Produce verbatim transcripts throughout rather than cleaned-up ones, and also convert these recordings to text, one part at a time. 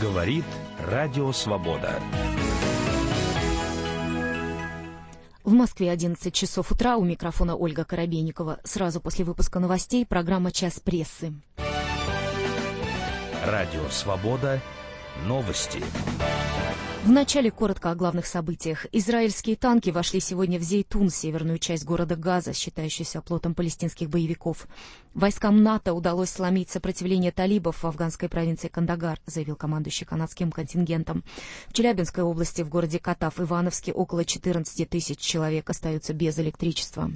Говорит Радио Свобода. В Москве одиннадцать часов утра, у микрофона Ольга Коробейникова. Сразу после выпуска новостей программа «Час прессы». Радио Свобода. Новости. Вначале коротко о главных событиях. Израильские танки вошли сегодня в Зейтун, северную часть города Газа, считающуюся оплотом палестинских боевиков. Войскам НАТО удалось сломить сопротивление талибов в афганской провинции Кандагар, заявил командующий канадским контингентом. В Челябинской области, в городе Катав-Ивановске, около четырнадцати тысяч человек остаются без электричества.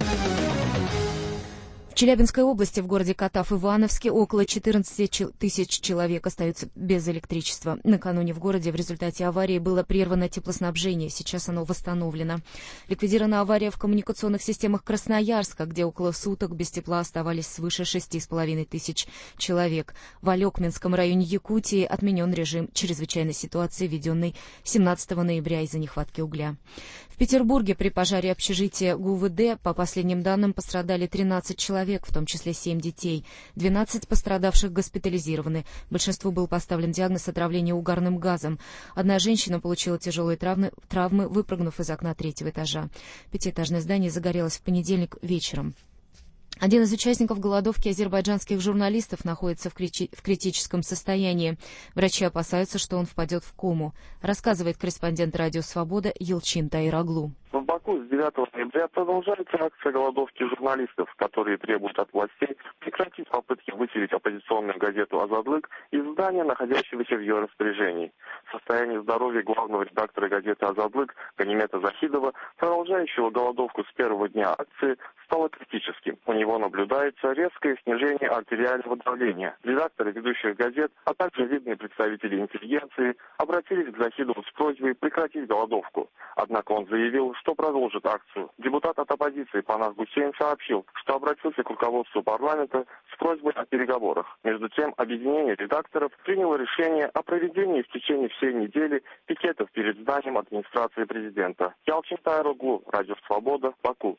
В Челябинской области, в городе Катав-Ивановске, около четырнадцати тысяч человек остаются без электричества. Накануне в городе в результате аварии было прервано теплоснабжение, сейчас оно восстановлено. Ликвидирована авария в коммуникационных системах Красноярска, где около суток без тепла оставались свыше шести с половиной тысяч человек. В Алекминском районе Якутии отменен режим чрезвычайной ситуации, введенный семнадцатого ноября из-за нехватки угля. В Петербурге при пожаре общежития ГУВД, по последним данным, пострадали тринадцать человек, в том числе семь детей. двенадцать пострадавших госпитализированы. Большинству был поставлен диагноз отравления угарным газом. Одна женщина получила тяжелые травмы, травмы, выпрыгнув из окна третьего этажа. Пятиэтажное здание загорелось в понедельник вечером. Один из участников голодовки азербайджанских журналистов находится в, крити- в критическом состоянии. Врачи опасаются, что он впадет в кому, рассказывает корреспондент «Радио Свобода» Елчин Таир-Оглу. В Баку с девятого ноября продолжается акция голодовки журналистов, которые требуют от властей прекратить попытки выселить оппозиционную газету «Азадлык» из здания, находящегося в ее распоряжении. Состояние здоровья главного редактора газеты «Азадлык» Ганимета Захидова, продолжающего голодовку с первого дня акции, стало критическим. У него наблюдается резкое снижение артериального давления. Редакторы ведущих газет, а также видные представители интеллигенции обратились к Захидову с просьбой прекратить голодовку. Однако он заявил, что продолжит акцию. Депутат от оппозиции Панах Гусейн сообщил, что обратился к руководству парламента с просьбой о переговорах. Между тем, объединение редакторов приняло решение о проведении в течение всей недели пикетов перед зданием администрации президента. Елчин Таир-Оглу, Радио Свобода, Баку.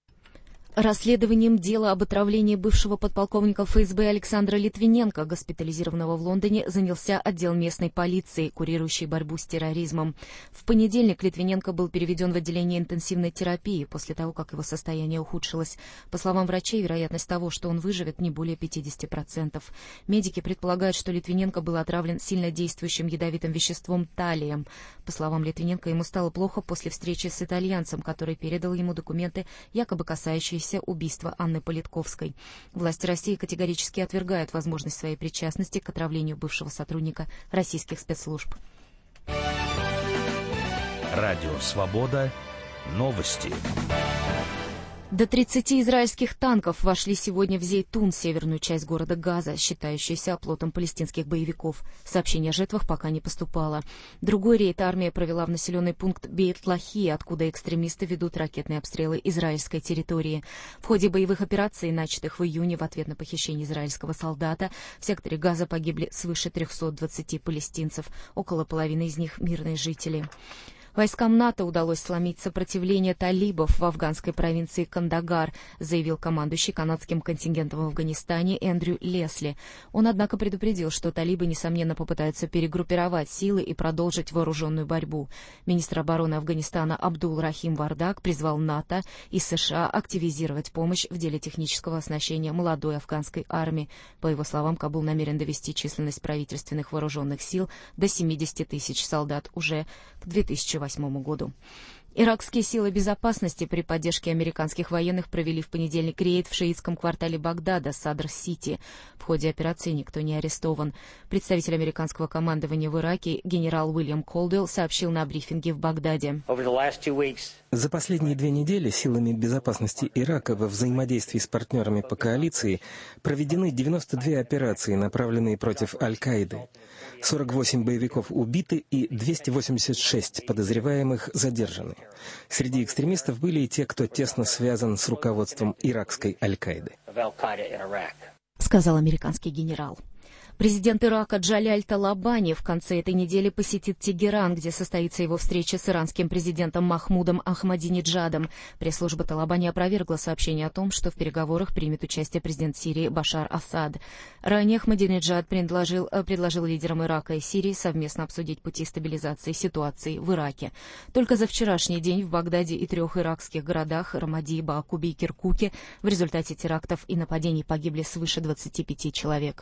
Расследованием дела об отравлении бывшего подполковника ФСБ Александра Литвиненко, госпитализированного в Лондоне, занялся отдел местной полиции, курирующий борьбу с терроризмом. В понедельник Литвиненко был переведен в отделение интенсивной терапии после того, как его состояние ухудшилось. По словам врачей, вероятность того, что он выживет, не более пятидесяти процентов. Медики предполагают, что Литвиненко был отравлен сильнодействующим ядовитым веществом талием. По словам Литвиненко, ему стало плохо после встречи с итальянцем, который передал ему документы, якобы касающиеся убийства Анны Политковской. Власти России категорически отвергают возможность своей причастности к отравлению бывшего сотрудника российских спецслужб. Радио Свобода. Новости. До тридцати израильских танков вошли сегодня в Зейтун, северную часть города Газа, считающуюся оплотом палестинских боевиков. Сообщение о жертвах пока не поступало. Другой рейд армия провела в населенный пункт Бейт-Лахи, откуда экстремисты ведут ракетные обстрелы израильской территории. В ходе боевых операций, начатых в июне в ответ на похищение израильского солдата, в секторе Газа погибли свыше трехсот двадцати палестинцев, около половины из них мирные жители. Войскам НАТО удалось сломить сопротивление талибов в афганской провинции Кандагар, заявил командующий канадским контингентом в Афганистане Эндрю Лесли. Он, однако, предупредил, что талибы, несомненно, попытаются перегруппировать силы и продолжить вооруженную борьбу. Министр обороны Афганистана Абдул-Рахим Вардак призвал НАТО и США активизировать помощь в деле технического оснащения молодой афганской армии. По его словам, Кабул намерен довести численность правительственных вооруженных сил до семидесяти тысяч солдат уже к две тысячи восьмому году. Иракские силы безопасности при поддержке американских военных провели в понедельник рейд в шиитском квартале Багдада, Садр-Сити. В ходе операции никто не арестован. Представитель американского командования в Ираке генерал Уильям Колдуэлл сообщил на брифинге в Багдаде. За последние две недели силами безопасности Ирака во взаимодействии с партнерами по коалиции проведены девяносто две операции, направленные против Аль-Каиды. сорок восемь боевиков убиты и двести восемьдесят шесть подозреваемых задержаны. Среди экстремистов были и те, кто тесно связан с руководством иракской Аль-Каиды, сказал американский генерал. Президент Ирака Джаляль Талабани в конце этой недели посетит Тегеран, где состоится его встреча с иранским президентом Махмудом Ахмадинеджадом. Пресс-служба Талабани опровергла сообщение о том, что в переговорах примет участие президент Сирии Башар Асад. Ранее Ахмадинеджад предложил, предложил лидерам Ирака и Сирии совместно обсудить пути стабилизации ситуации в Ираке. Только за вчерашний день в Багдаде и трех иракских городах Рамади, Баакубе и Киркуке в результате терактов и нападений погибли свыше двадцати пяти человек.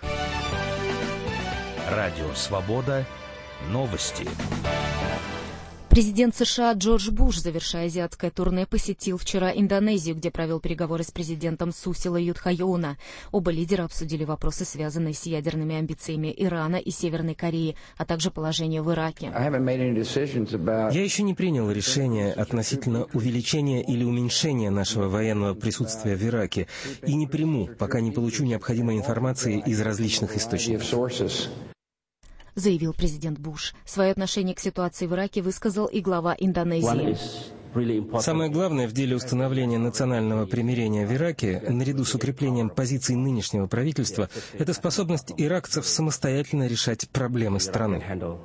Радио «Свобода». Новости. Президент США Джордж Буш, завершая азиатское турне, посетил вчера Индонезию, где провел переговоры с президентом Сусило Юдхайона. Оба лидера обсудили вопросы, связанные с ядерными амбициями Ирана и Северной Кореи, а также положение в Ираке. Я еще не принял решение относительно увеличения или уменьшения нашего военного присутствия в Ираке и не приму, пока не получу необходимой информации из различных источников, заявил президент Буш. Свое отношение к ситуации в Ираке высказал и глава Индонезии. Самое главное в деле установления национального примирения в Ираке, наряду с укреплением позиций нынешнего правительства, это способность иракцев самостоятельно решать проблемы страны,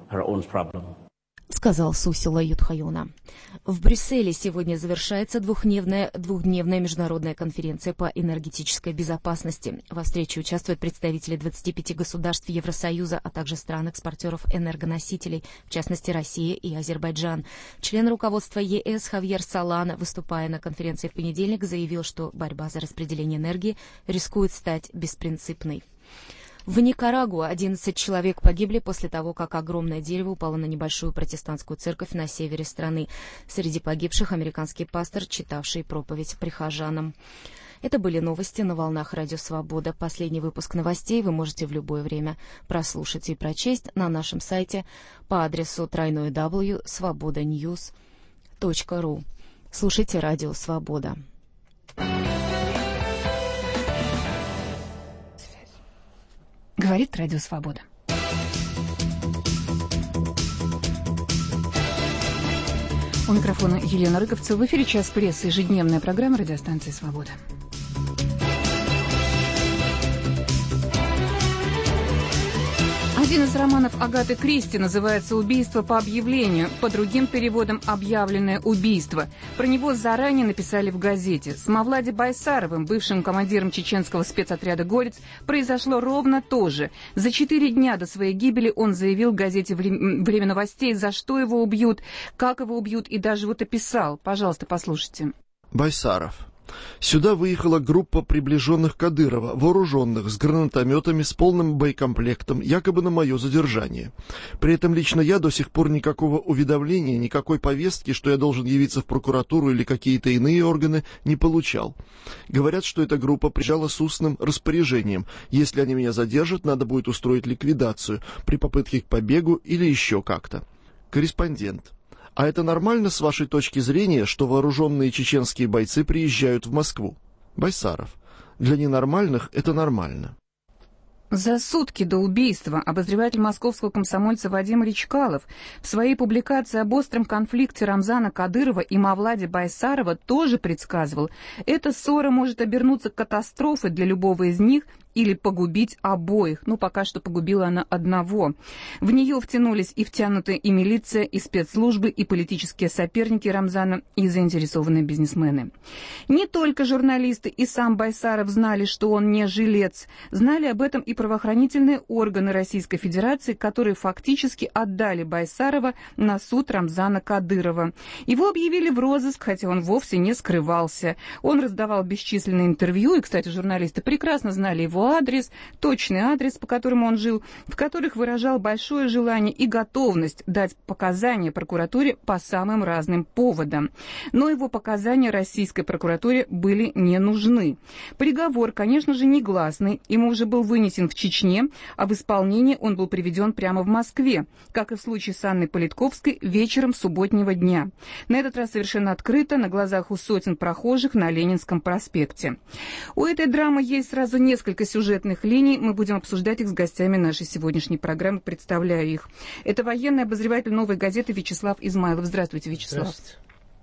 сказал Сусило Юдхайона. В Брюсселе сегодня завершается двухдневная, двухдневная международная конференция по энергетической безопасности. Во встрече участвуют представители двадцати пяти государств Евросоюза, а также стран-экспортеров энергоносителей, в частности Россия и Азербайджан. Член руководства ЕС Хавьер Солана, выступая на конференции в понедельник, заявил, что борьба за распределение энергии рискует стать беспринципной. В Никарагуа одиннадцать человек погибли после того, как огромное дерево упало на небольшую протестантскую церковь на севере страны. Среди погибших американский пастор, читавший проповедь прихожанам. Это были новости на волнах Радио Свобода. Последний выпуск новостей вы можете в любое время прослушать и прочесть на нашем сайте по адресу дабл ю дабл ю дабл ю точка свобода ньюс точка ру. Слушайте Радио Свобода. Говорит Радио Свобода. У микрофона Елена Рыковцева. В эфире «Час прессы», ежедневная программа радиостанции «Свобода». Один из романов Агаты Кристи называется «Убийство по объявлению», по другим переводам «Объявленное убийство». Про него заранее написали в газете. С Мавлади Байсаровым, бывшим командиром чеченского спецотряда «Горец», произошло ровно то же. За четыре дня до своей гибели он заявил в газете «Время новостей», за что его убьют, как его убьют, и даже вот описал. Пожалуйста, послушайте. Байсаров. Сюда выехала группа приближенных Кадырова, вооруженных, с гранатометами, с полным боекомплектом, якобы на мое задержание. При этом лично я до сих пор никакого уведомления, никакой повестки, что я должен явиться в прокуратуру или какие-то иные органы, не получал. Говорят, что эта группа приезжала с устным распоряжением. Если они меня задержат, надо будет устроить ликвидацию при попытке к побегу или еще как-то. Корреспондент. А это нормально с вашей точки зрения, что вооруженные чеченские бойцы приезжают в Москву? Байсаров. Для ненормальных это нормально. За сутки до убийства обозреватель московского комсомольца Вадим Речкалов в своей публикации об остром конфликте Рамзана Кадырова и Мавлади Байсарова тоже предсказывал, эта ссора может обернуться катастрофой для любого из них или погубить обоих. Ну, пока что погубила она одного. В нее втянулись и втянуты и милиция, и спецслужбы, и политические соперники Рамзана, и заинтересованные бизнесмены. Не только журналисты и сам Байсаров знали, что он не жилец. Знали об этом и правоохранительные органы Российской Федерации, которые фактически отдали Байсарова на суд Рамзана Кадырова. Его объявили в розыск, хотя он вовсе не скрывался. Он раздавал бесчисленные интервью, и, кстати, журналисты прекрасно знали его адрес, точный адрес, по которому он жил, в которых выражал большое желание и готовность дать показания прокуратуре по самым разным поводам. Но его показания российской прокуратуре были не нужны. Приговор, конечно же, негласный, ему уже был вынесен в Чечне, а в исполнение он был приведен прямо в Москве, как и в случае с Анной Политковской вечером субботнего дня. На этот раз совершенно открыто, на глазах у сотен прохожих на Ленинском проспекте. У этой драмы есть сразу несколько сюжетных линий, мы будем обсуждать их с гостями нашей сегодняшней программы, представляю их. Это военный обозреватель «Новой газеты» Вячеслав Измайлов. Здравствуйте, Вячеслав. Здравствуйте.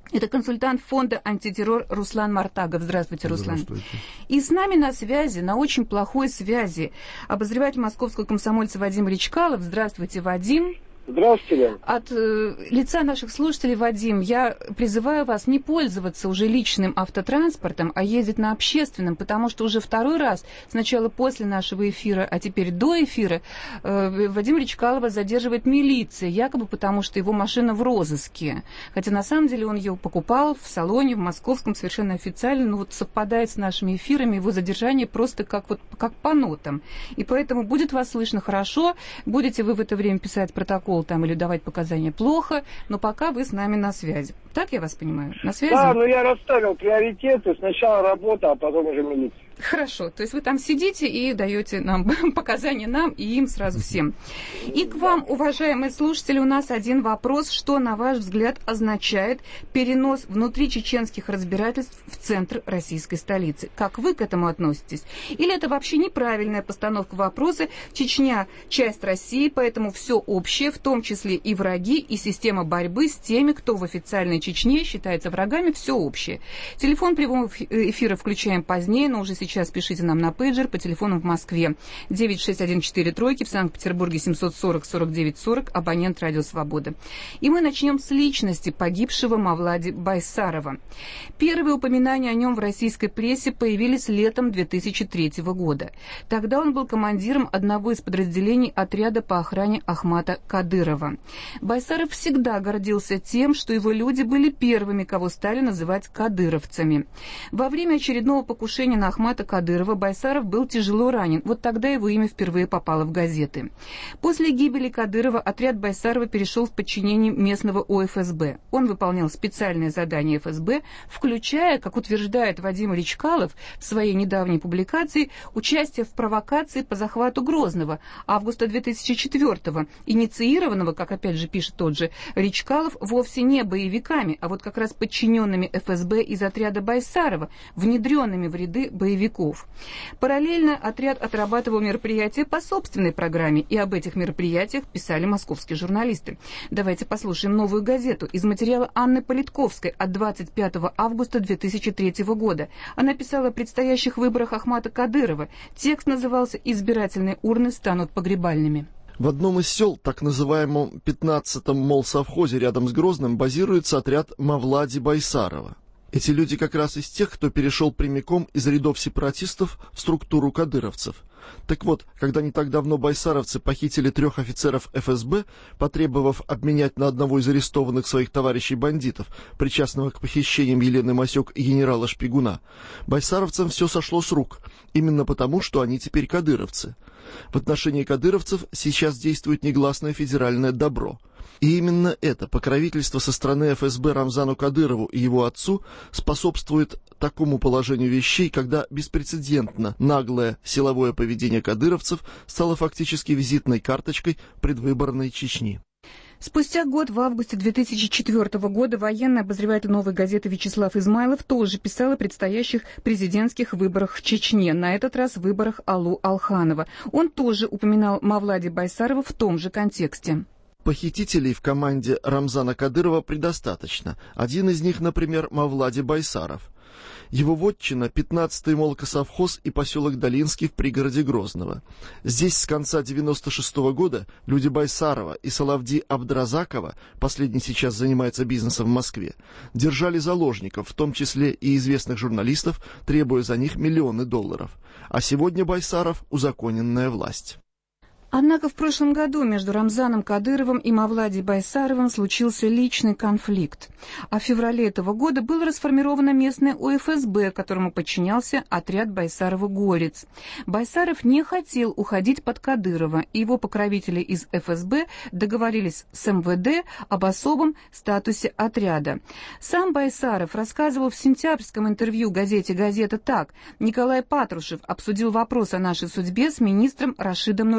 Это консультант фонда «Антитеррор» Руслан Мартагов. Здравствуйте, Руслан. Здравствуйте. И с нами на связи, на очень плохой связи, обозреватель московского комсомольца Вадим Речкалов. Здравствуйте, Вадим. Здравствуйте. От э, лица наших слушателей, Вадим, я призываю вас не пользоваться уже личным автотранспортом, а ездить на общественном, потому что уже второй раз, сначала после нашего эфира, а теперь до эфира, э, Вадима Речкалова задерживает милиция, якобы потому, что его машина в розыске. Хотя на самом деле он ее покупал в салоне, в московском, совершенно официально, но вот совпадает с нашими эфирами, его задержание просто как, вот, как по нотам. И поэтому будет вас слышно хорошо, будете вы в это время писать протокол там или давать показания плохо, но пока вы с нами на связи. Так я вас понимаю? На связи? Да, но я расставил приоритеты. Сначала работа, а потом уже милиция. Хорошо, то есть вы там сидите и даете нам показания нам и им сразу всем. И к вам, уважаемые слушатели, у нас один вопрос. Что, на ваш взгляд, означает перенос внутричеченских разбирательств в центр российской столицы? Как вы к этому относитесь? Или это вообще неправильная постановка вопроса? Чечня – часть России, поэтому все общее, в том числе и враги, и система борьбы с теми, кто в официальной Чечне считается врагами, все общее. Телефон прямого эфира включаем позднее, но уже сейчас Сейчас пишите нам на пейджер по телефону в Москве девять шесть один четыре тройки, в Санкт-Петербурге семьсот сорок сорок девять сорок, абонент Радио Свобода. И мы начнем с личности погибшего Мавлади Байсарова. Первые упоминания о нем в российской прессе появились летом две тысячи третьего года. Тогда он был командиром одного из подразделений отряда по охране Ахмата Кадырова. Байсаров всегда гордился тем, что его люди были первыми, кого стали называть кадыровцами. Во время очередного покушения на Ахмата Кадырова Байсаров был тяжело ранен. Вот тогда его имя впервые попало в газеты. После гибели Кадырова отряд Байсарова перешел в подчинение местного О Эф Эс Бэ. Он выполнял специальные задания Эф Эс Бэ, включая, как утверждает Вадим Речкалов в своей недавней публикации, участие в провокации по захвату Грозного августа две тысячи четвёртого, инициированного, как опять же пишет тот же Речкалов, вовсе не боевиками, а вот как раз подчиненными Эф Эс Бэ из отряда Байсарова, внедренными в ряды боевиков. Параллельно отряд отрабатывал мероприятия по собственной программе, и об этих мероприятиях писали московские журналисты. Давайте послушаем «Новую газету» из материала Анны Политковской от двадцать пятого августа две тысячи третьего года. Она писала о предстоящих выборах Ахмата Кадырова. Текст назывался «Избирательные урны станут погребальными». В одном из сел, так называемом пятнадцатом молсовхозе рядом с Грозным, базируется отряд Мавлади Байсарова. Эти люди как раз из тех, кто перешел прямиком из рядов сепаратистов в структуру кадыровцев. Так вот, когда не так давно байсаровцы похитили трех офицеров Эф Эс Бэ, потребовав обменять на одного из арестованных своих товарищей-бандитов, причастного к похищениям Елены Масек и генерала Шпигуна, байсаровцам все сошло с рук, именно потому, что они теперь кадыровцы. В отношении кадыровцев сейчас действует негласное федеральное добро. И именно это покровительство со стороны Эф Эс Бэ Рамзану Кадырову и его отцу способствует такому положению вещей, когда беспрецедентно наглое силовое поведение кадыровцев стало фактически визитной карточкой предвыборной Чечни. Спустя год, в августе две тысячи четвёртого года, военный обозреватель «Новой газеты» Вячеслав Измайлов тоже писал о предстоящих президентских выборах в Чечне, на этот раз выборах Алу Алханова. Он тоже упоминал Мавлади Байсарова в том же контексте. Похитителей в команде Рамзана Кадырова предостаточно. Один из них, например, Мавлади Байсаров. Его вотчина — пятнадцатый молокосовхоз и поселок Долинский в пригороде Грозного. Здесь с конца девяносто шестого года люди Байсарова и Салавди Абдразакова, последний сейчас занимается бизнесом в Москве, держали заложников, в том числе и известных журналистов, требуя за них миллионы долларов. А сегодня Байсаров — узаконенная власть. Однако в прошлом году между Рамзаном Кадыровым и Мавлади Байсаровым случился личный конфликт. А в феврале этого года было расформировано местное О Эф Эс Бэ, которому подчинялся отряд Байсарова «Горец». Байсаров не хотел уходить под Кадырова, и его покровители из Эф Эс Бэ договорились с Эм Вэ Дэ об особом статусе отряда. Сам Байсаров рассказывал в сентябрьском интервью газете «Газета» так: «Николай Патрушев обсудил вопрос о нашей судьбе с министром Рашидом Нургалиевым.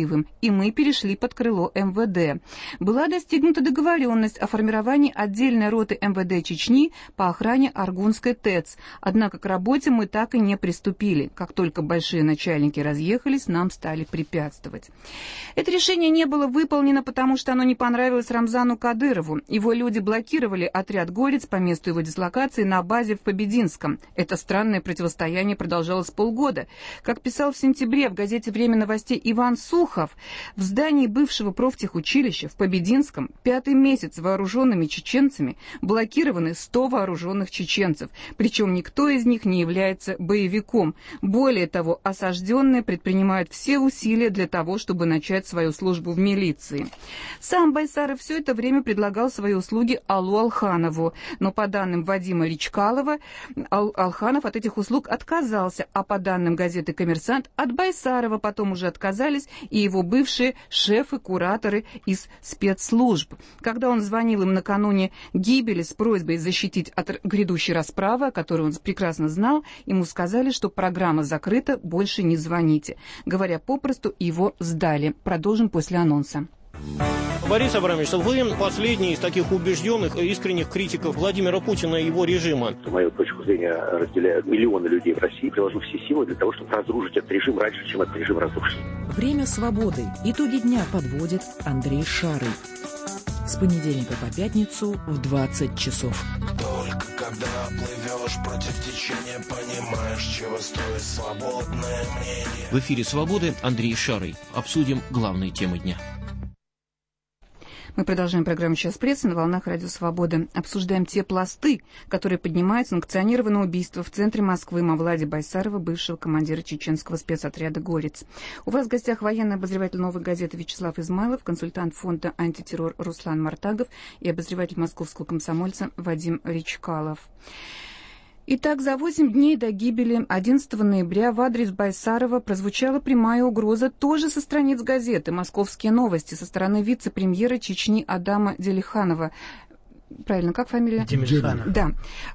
Алиевым, и мы перешли под крыло эм вэ дэ. Была достигнута договоренность о формировании отдельной роты эм вэ дэ Чечни по охране Аргунской ТЭЦ, однако к работе мы так и не приступили. Как только большие начальники разъехались, нам стали препятствовать. Это решение не было выполнено, потому что оно не понравилось Рамзану Кадырову. Его люди блокировали отряд «Горец» по месту его дислокации на базе в Побединском. Это странное противостояние продолжалось полгода. Как писал в сентябре в газете «Время новостей» Иван Сухов, в здании бывшего профтехучилища в Побединском пятый месяц вооруженными чеченцами блокированы сто вооруженных чеченцев, причем никто из них не является боевиком. Более того, осажденные предпринимают все усилия для того, чтобы начать свою службу в милиции. Сам Байсаров все это время предлагал свои услуги Аллу Алханову, но по данным Вадима Ричкалова, Ал- Алханов от этих услуг отказался, а по данным газеты «Коммерсант», от Байсарова потом уже отказались и его бывшие шефы-кураторы из спецслужб. Когда он звонил им накануне гибели с просьбой защитить от грядущей расправы, о которой он прекрасно знал, ему сказали, что программа закрыта, больше не звоните. Говоря попросту, его сдали. Продолжим после анонса. Борис Абрамович, вы последний из таких убежденных и искренних критиков Владимира Путина и его режима. Мою точку зрения разделяют миллионы людей в России. Приложу все силы для того, чтобы разрушить этот режим раньше, чем этот режим разрушится. Время свободы. Итоги дня подводит Андрей Шарый. С понедельника по пятницу в двадцать часов. Только когда плывешь против течения, понимаешь, чего стоит свободное мнение. В эфире «Свободы» Андрей Шарый. Обсудим главные темы дня. Мы продолжаем программу «Час прессы» на волнах Радио Свобода. Обсуждаем те пласты, которые поднимают санкционированное убийство в центре Москвы Мавлади Байсарова, бывшего командира чеченского спецотряда «Горец». У вас в гостях военный обозреватель «Новой газеты» Вячеслав Измайлов, консультант фонда «Антитеррор» Руслан Мартагов и обозреватель московского комсомольца Вадим Ричкалов. Итак, за восемь дней до гибели одиннадцатого ноября в адрес Байсарова прозвучала прямая угроза тоже со страниц газеты «Московские новости» со стороны вице-премьера Чечни Адама Делиханова. Правильно, как фамилия? Демельханов. Да.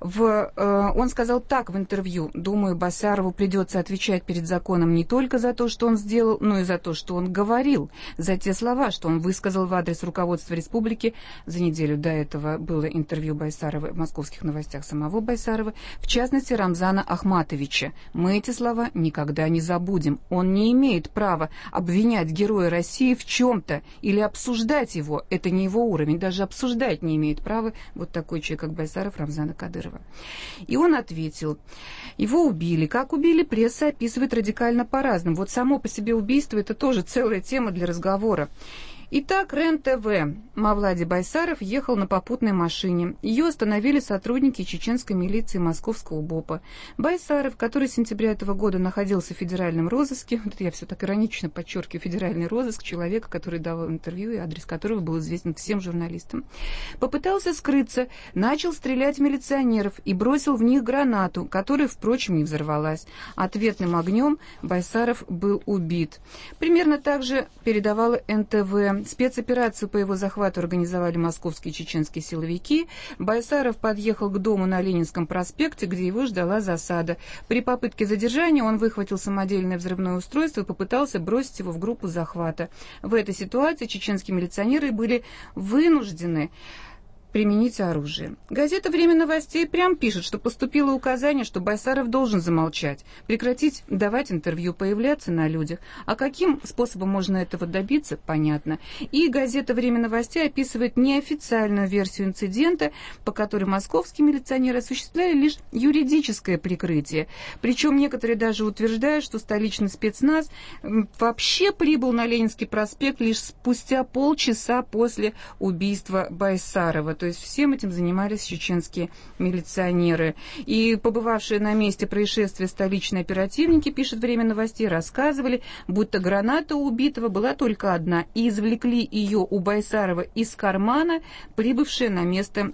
В, э, он сказал так в интервью: «Думаю, Байсарову придется отвечать перед законом не только за то, что он сделал, но и за то, что он говорил, за те слова, что он высказал в адрес руководства республики». За неделю до этого было интервью Байсарова в «Московских новостях» самого Байсарова, в частности, Рамзана Ахматовича. «Мы эти слова никогда не забудем. Он не имеет права обвинять героя России в чем-то или обсуждать его. Это не его уровень. Даже обсуждать не имеет права вот такой человек, как Байсаров, Рамзана Кадырова». И он ответил: его убили. Как убили, пресса описывает радикально по-разному. Вот само по себе убийство — это тоже целая тема для разговора. Итак, РЕН-ТВ. Мавлади Байсаров ехал на попутной машине. Ее остановили сотрудники чеченской милиции московского БОПа. Байсаров, который с сентября этого года находился в федеральном розыске, вот я все так иронично подчеркиваю, федеральный розыск человека, который давал интервью и адрес которого был известен всем журналистам, попытался скрыться, начал стрелять в милиционеров и бросил в них гранату, которая, впрочем, не взорвалась. Ответным огнем Байсаров был убит. Примерно так же передавала эн тэ вэ. Спецоперацию по его захвату организовали московские чеченские силовики. Байсаров подъехал к дому на Ленинском проспекте, где его ждала засада. При попытке задержания он выхватил самодельное взрывное устройство и попытался бросить его в группу захвата. В этой ситуации чеченские милиционеры были вынуждены применить оружие. Газета «Время новостей» прям пишет, что поступило указание, что Байсаров должен замолчать, прекратить давать интервью, появляться на людях. А каким способом можно этого добиться, понятно. И газета «Время новостей» описывает неофициальную версию инцидента, по которой московские милиционеры осуществляли лишь юридическое прикрытие. Причем некоторые даже утверждают, что столичный спецназ вообще прибыл на Ленинский проспект лишь спустя полчаса после убийства Байсарова. То есть всем этим занимались чеченские милиционеры. И побывавшие на месте происшествия столичные оперативники, пишет «Время новостей», рассказывали, будто граната у убитого была только одна, и извлекли ее у Байсарова из кармана, прибывшие на место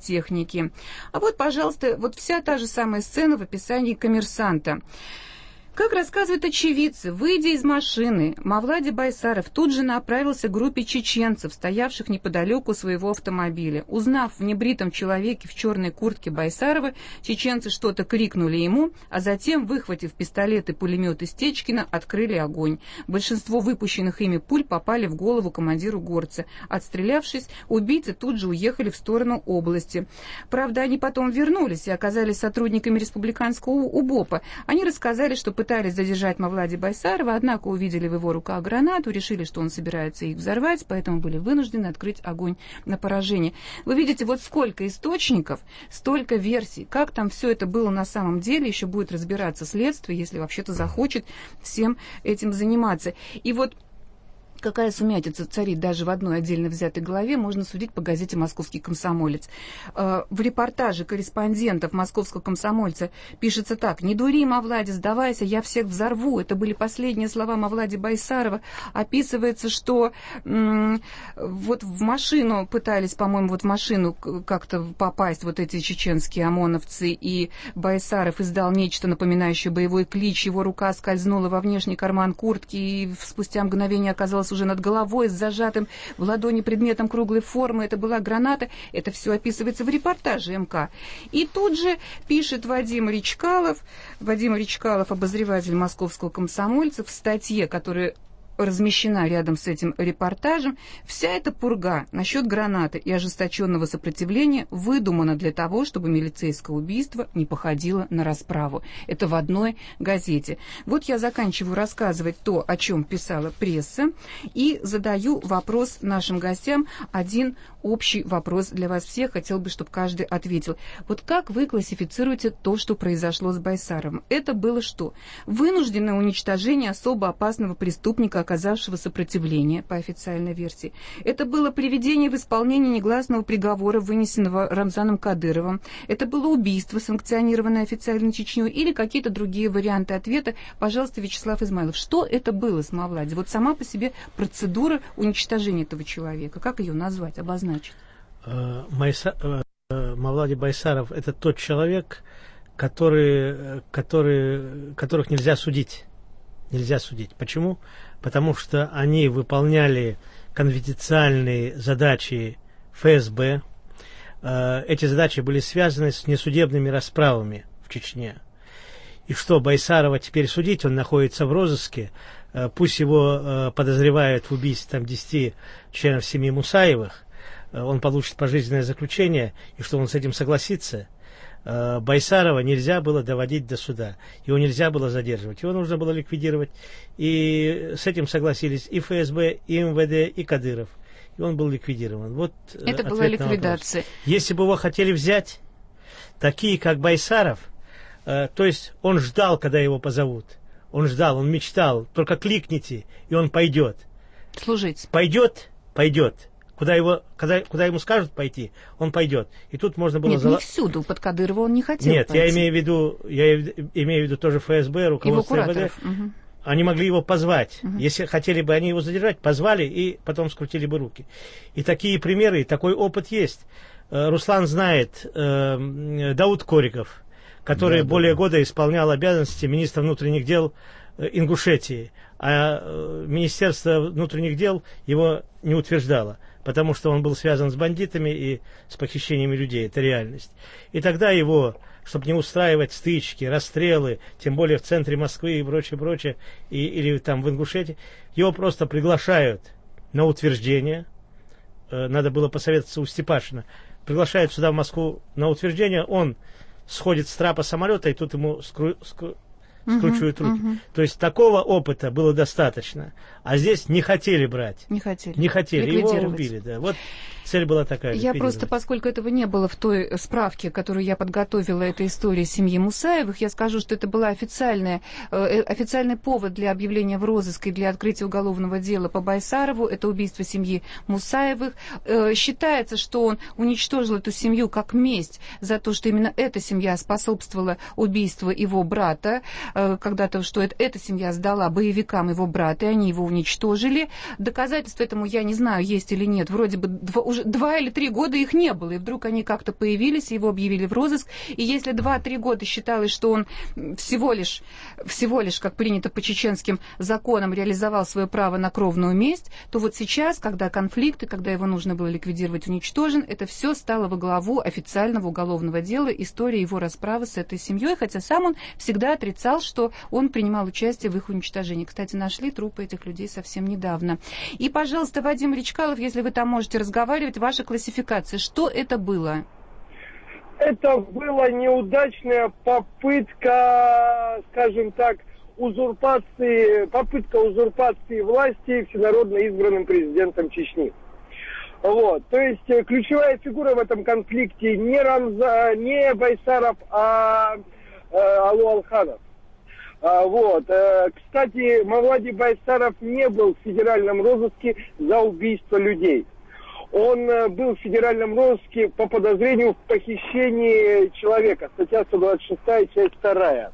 взрывотехники. А вот, пожалуйста, вот вся та же самая сцена в описании «Коммерсанта». Как рассказывают очевидцы, выйдя из машины, Мавлади Байсаров тут же направился к группе чеченцев, стоявших неподалеку своего автомобиля. Узнав в небритом человеке в черной куртке Байсарова, чеченцы что-то крикнули ему, а затем, выхватив пистолет и пулемет из Течкина, открыли огонь. Большинство выпущенных ими пуль попали в голову командиру горца. Отстрелявшись, убийцы тут же уехали в сторону области. Правда, они потом вернулись и оказались сотрудниками республиканского УБОПа. Они рассказали, что пытались задержать Мавлади Байсарова, однако увидели в его руках гранату, решили, что он собирается их взорвать, поэтому были вынуждены открыть огонь на поражение. Вы видите, вот сколько источников, столько версий. Как там все это было на самом деле, еще будет разбираться следствие, если вообще-то захочет всем этим заниматься. И вот какая сумятица царит даже в одной отдельно взятой главе, можно судить по газете «Московский комсомолец». В репортаже корреспондентов «Московского комсомольца» пишется так: «Не дури, Мавлади, сдавайся, я всех взорву». Это были последние слова Мавлади Байсарова. Описывается, что м- вот в машину пытались, по-моему, вот в машину как-то попасть вот эти чеченские ОМОНовцы, и Байсаров издал нечто напоминающее боевой клич, его рука скользнула во внешний карман куртки, и спустя мгновение оказалась уже над головой с зажатым в ладони предметом круглой формы. Это была граната. Это все описывается в репортаже МК. И тут же пишет Вадим Речкалов, Вадим Речкалов, обозреватель «Московского комсомольца», в статье, которая размещена рядом с этим репортажем: вся эта пурга насчет гранаты и ожесточенного сопротивления выдумана для того, чтобы милицейское убийство не походило на расправу. Это в одной газете. Вот я заканчиваю рассказывать то, о чем писала пресса, и задаю вопрос нашим гостям. Один общий вопрос для вас всех. Хотел бы, чтобы каждый ответил. Вот как вы классифицируете то, что произошло с Байсаровым? Это было что? Вынужденное уничтожение особо опасного преступника, оказавшего сопротивление, по официальной версии. Это было приведение в исполнение негласного приговора, вынесенного Рамзаном Кадыровым. Это было убийство, санкционированное официально Чечней, или какие-то другие варианты ответа. Пожалуйста, Вячеслав Измайлов, что это было с Мавлади? Вот сама по себе процедура уничтожения этого человека. Как ее назвать, обозначить? Мавлади Байсаров — это тот человек, который, который, которых нельзя судить. Нельзя судить. Почему? Потому что они выполняли конфиденциальные задачи ФСБ. Эти задачи были связаны с несудебными расправами в Чечне. И что, Байсарова теперь судить? Он находится в розыске. Пусть его подозревают в убийстве там, десяти членов семьи Мусаевых. Он получит пожизненное заключение. И что, он с этим согласится? Байсарова нельзя было доводить до суда, его нельзя было задерживать, его нужно было ликвидировать. И с этим согласились и ФСБ, и МВД, и Кадыров. И он был ликвидирован. Вот это была ликвидация. Если бы его хотели взять, такие как Байсаров, э, то есть он ждал, когда его позовут. Он ждал, он мечтал, только кликните, и он пойдет. Служить. Пойдет, пойдет. Куда, его, куда, куда ему скажут пойти, он пойдет. И тут можно было... Нет, зала... не всюду, под Кадырова он не хотел Нет, пойти. я имею в виду, я имею в виду тоже ФСБ, руководство МВД. Угу. Они могли его позвать. Угу. Если хотели бы они его задержать, позвали и потом скрутили бы руки. И такие примеры, и такой опыт есть. Руслан знает э, Дауд Кориков, который да, более да. года исполнял обязанности министра внутренних дел Ингушетии, а э, Министерство внутренних дел его не утверждало, потому что он был связан с бандитами и с похищениями людей. Это реальность. И тогда его, чтобы не устраивать стычки, расстрелы, тем более в центре Москвы и прочее, прочее, и, или там в Ингушетии, его просто приглашают на утверждение. Э, надо было посоветоваться у Степашина. Приглашают сюда, в Москву, на утверждение. Он сходит с трапа самолета, и тут ему скру, скру, скручивают uh-huh, руки. Uh-huh. То есть такого опыта было достаточно. А здесь не хотели брать. Не хотели. Не хотели. Его убили. Да. Вот цель была такая. Я просто, поскольку этого не было в той справке, которую я подготовила, этой истории семьи Мусаевых, я скажу, что это был официальный, э, официальный повод для объявления в розыск и для открытия уголовного дела по Байсарову. Это убийство семьи Мусаевых. Э, считается, что он уничтожил эту семью как месть за то, что именно эта семья способствовала убийству его брата. когда-то, что это, эта семья сдала боевикам его брата, и они его уничтожили. Доказательств этому, я не знаю, есть или нет. Вроде бы два, уже два или три года их не было, и вдруг они как-то появились, его объявили в розыск. И если два-три года считалось, что он всего лишь, всего лишь, как принято по чеченским законам, реализовал свое право на кровную месть, то вот сейчас, когда конфликты, когда его нужно было ликвидировать, уничтожен, это все стало во главу официального уголовного дела, история его расправы с этой семьей, хотя сам он всегда отрицал, что он принимал участие в их уничтожении. Кстати, нашли трупы этих людей совсем недавно. И, пожалуйста, Вадим Речкалов, если вы там можете разговаривать, ваша классификация, что это было? Это была неудачная попытка, скажем так, узурпации, попытка узурпации власти всенародно избранным президентом Чечни. Вот. То есть ключевая фигура в этом конфликте не Рамзан, не Байсаров, а э, Алу Алханов. А, вот. Э, кстати, Мавлади Байсаров не был в федеральном розыске за убийство людей. Он э, был в федеральном розыске по подозрению в похищении человека. Статья сто двадцать шесть, часть вторая.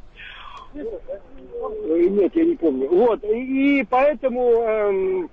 Нет, я не помню. Вот. И поэтому... Э,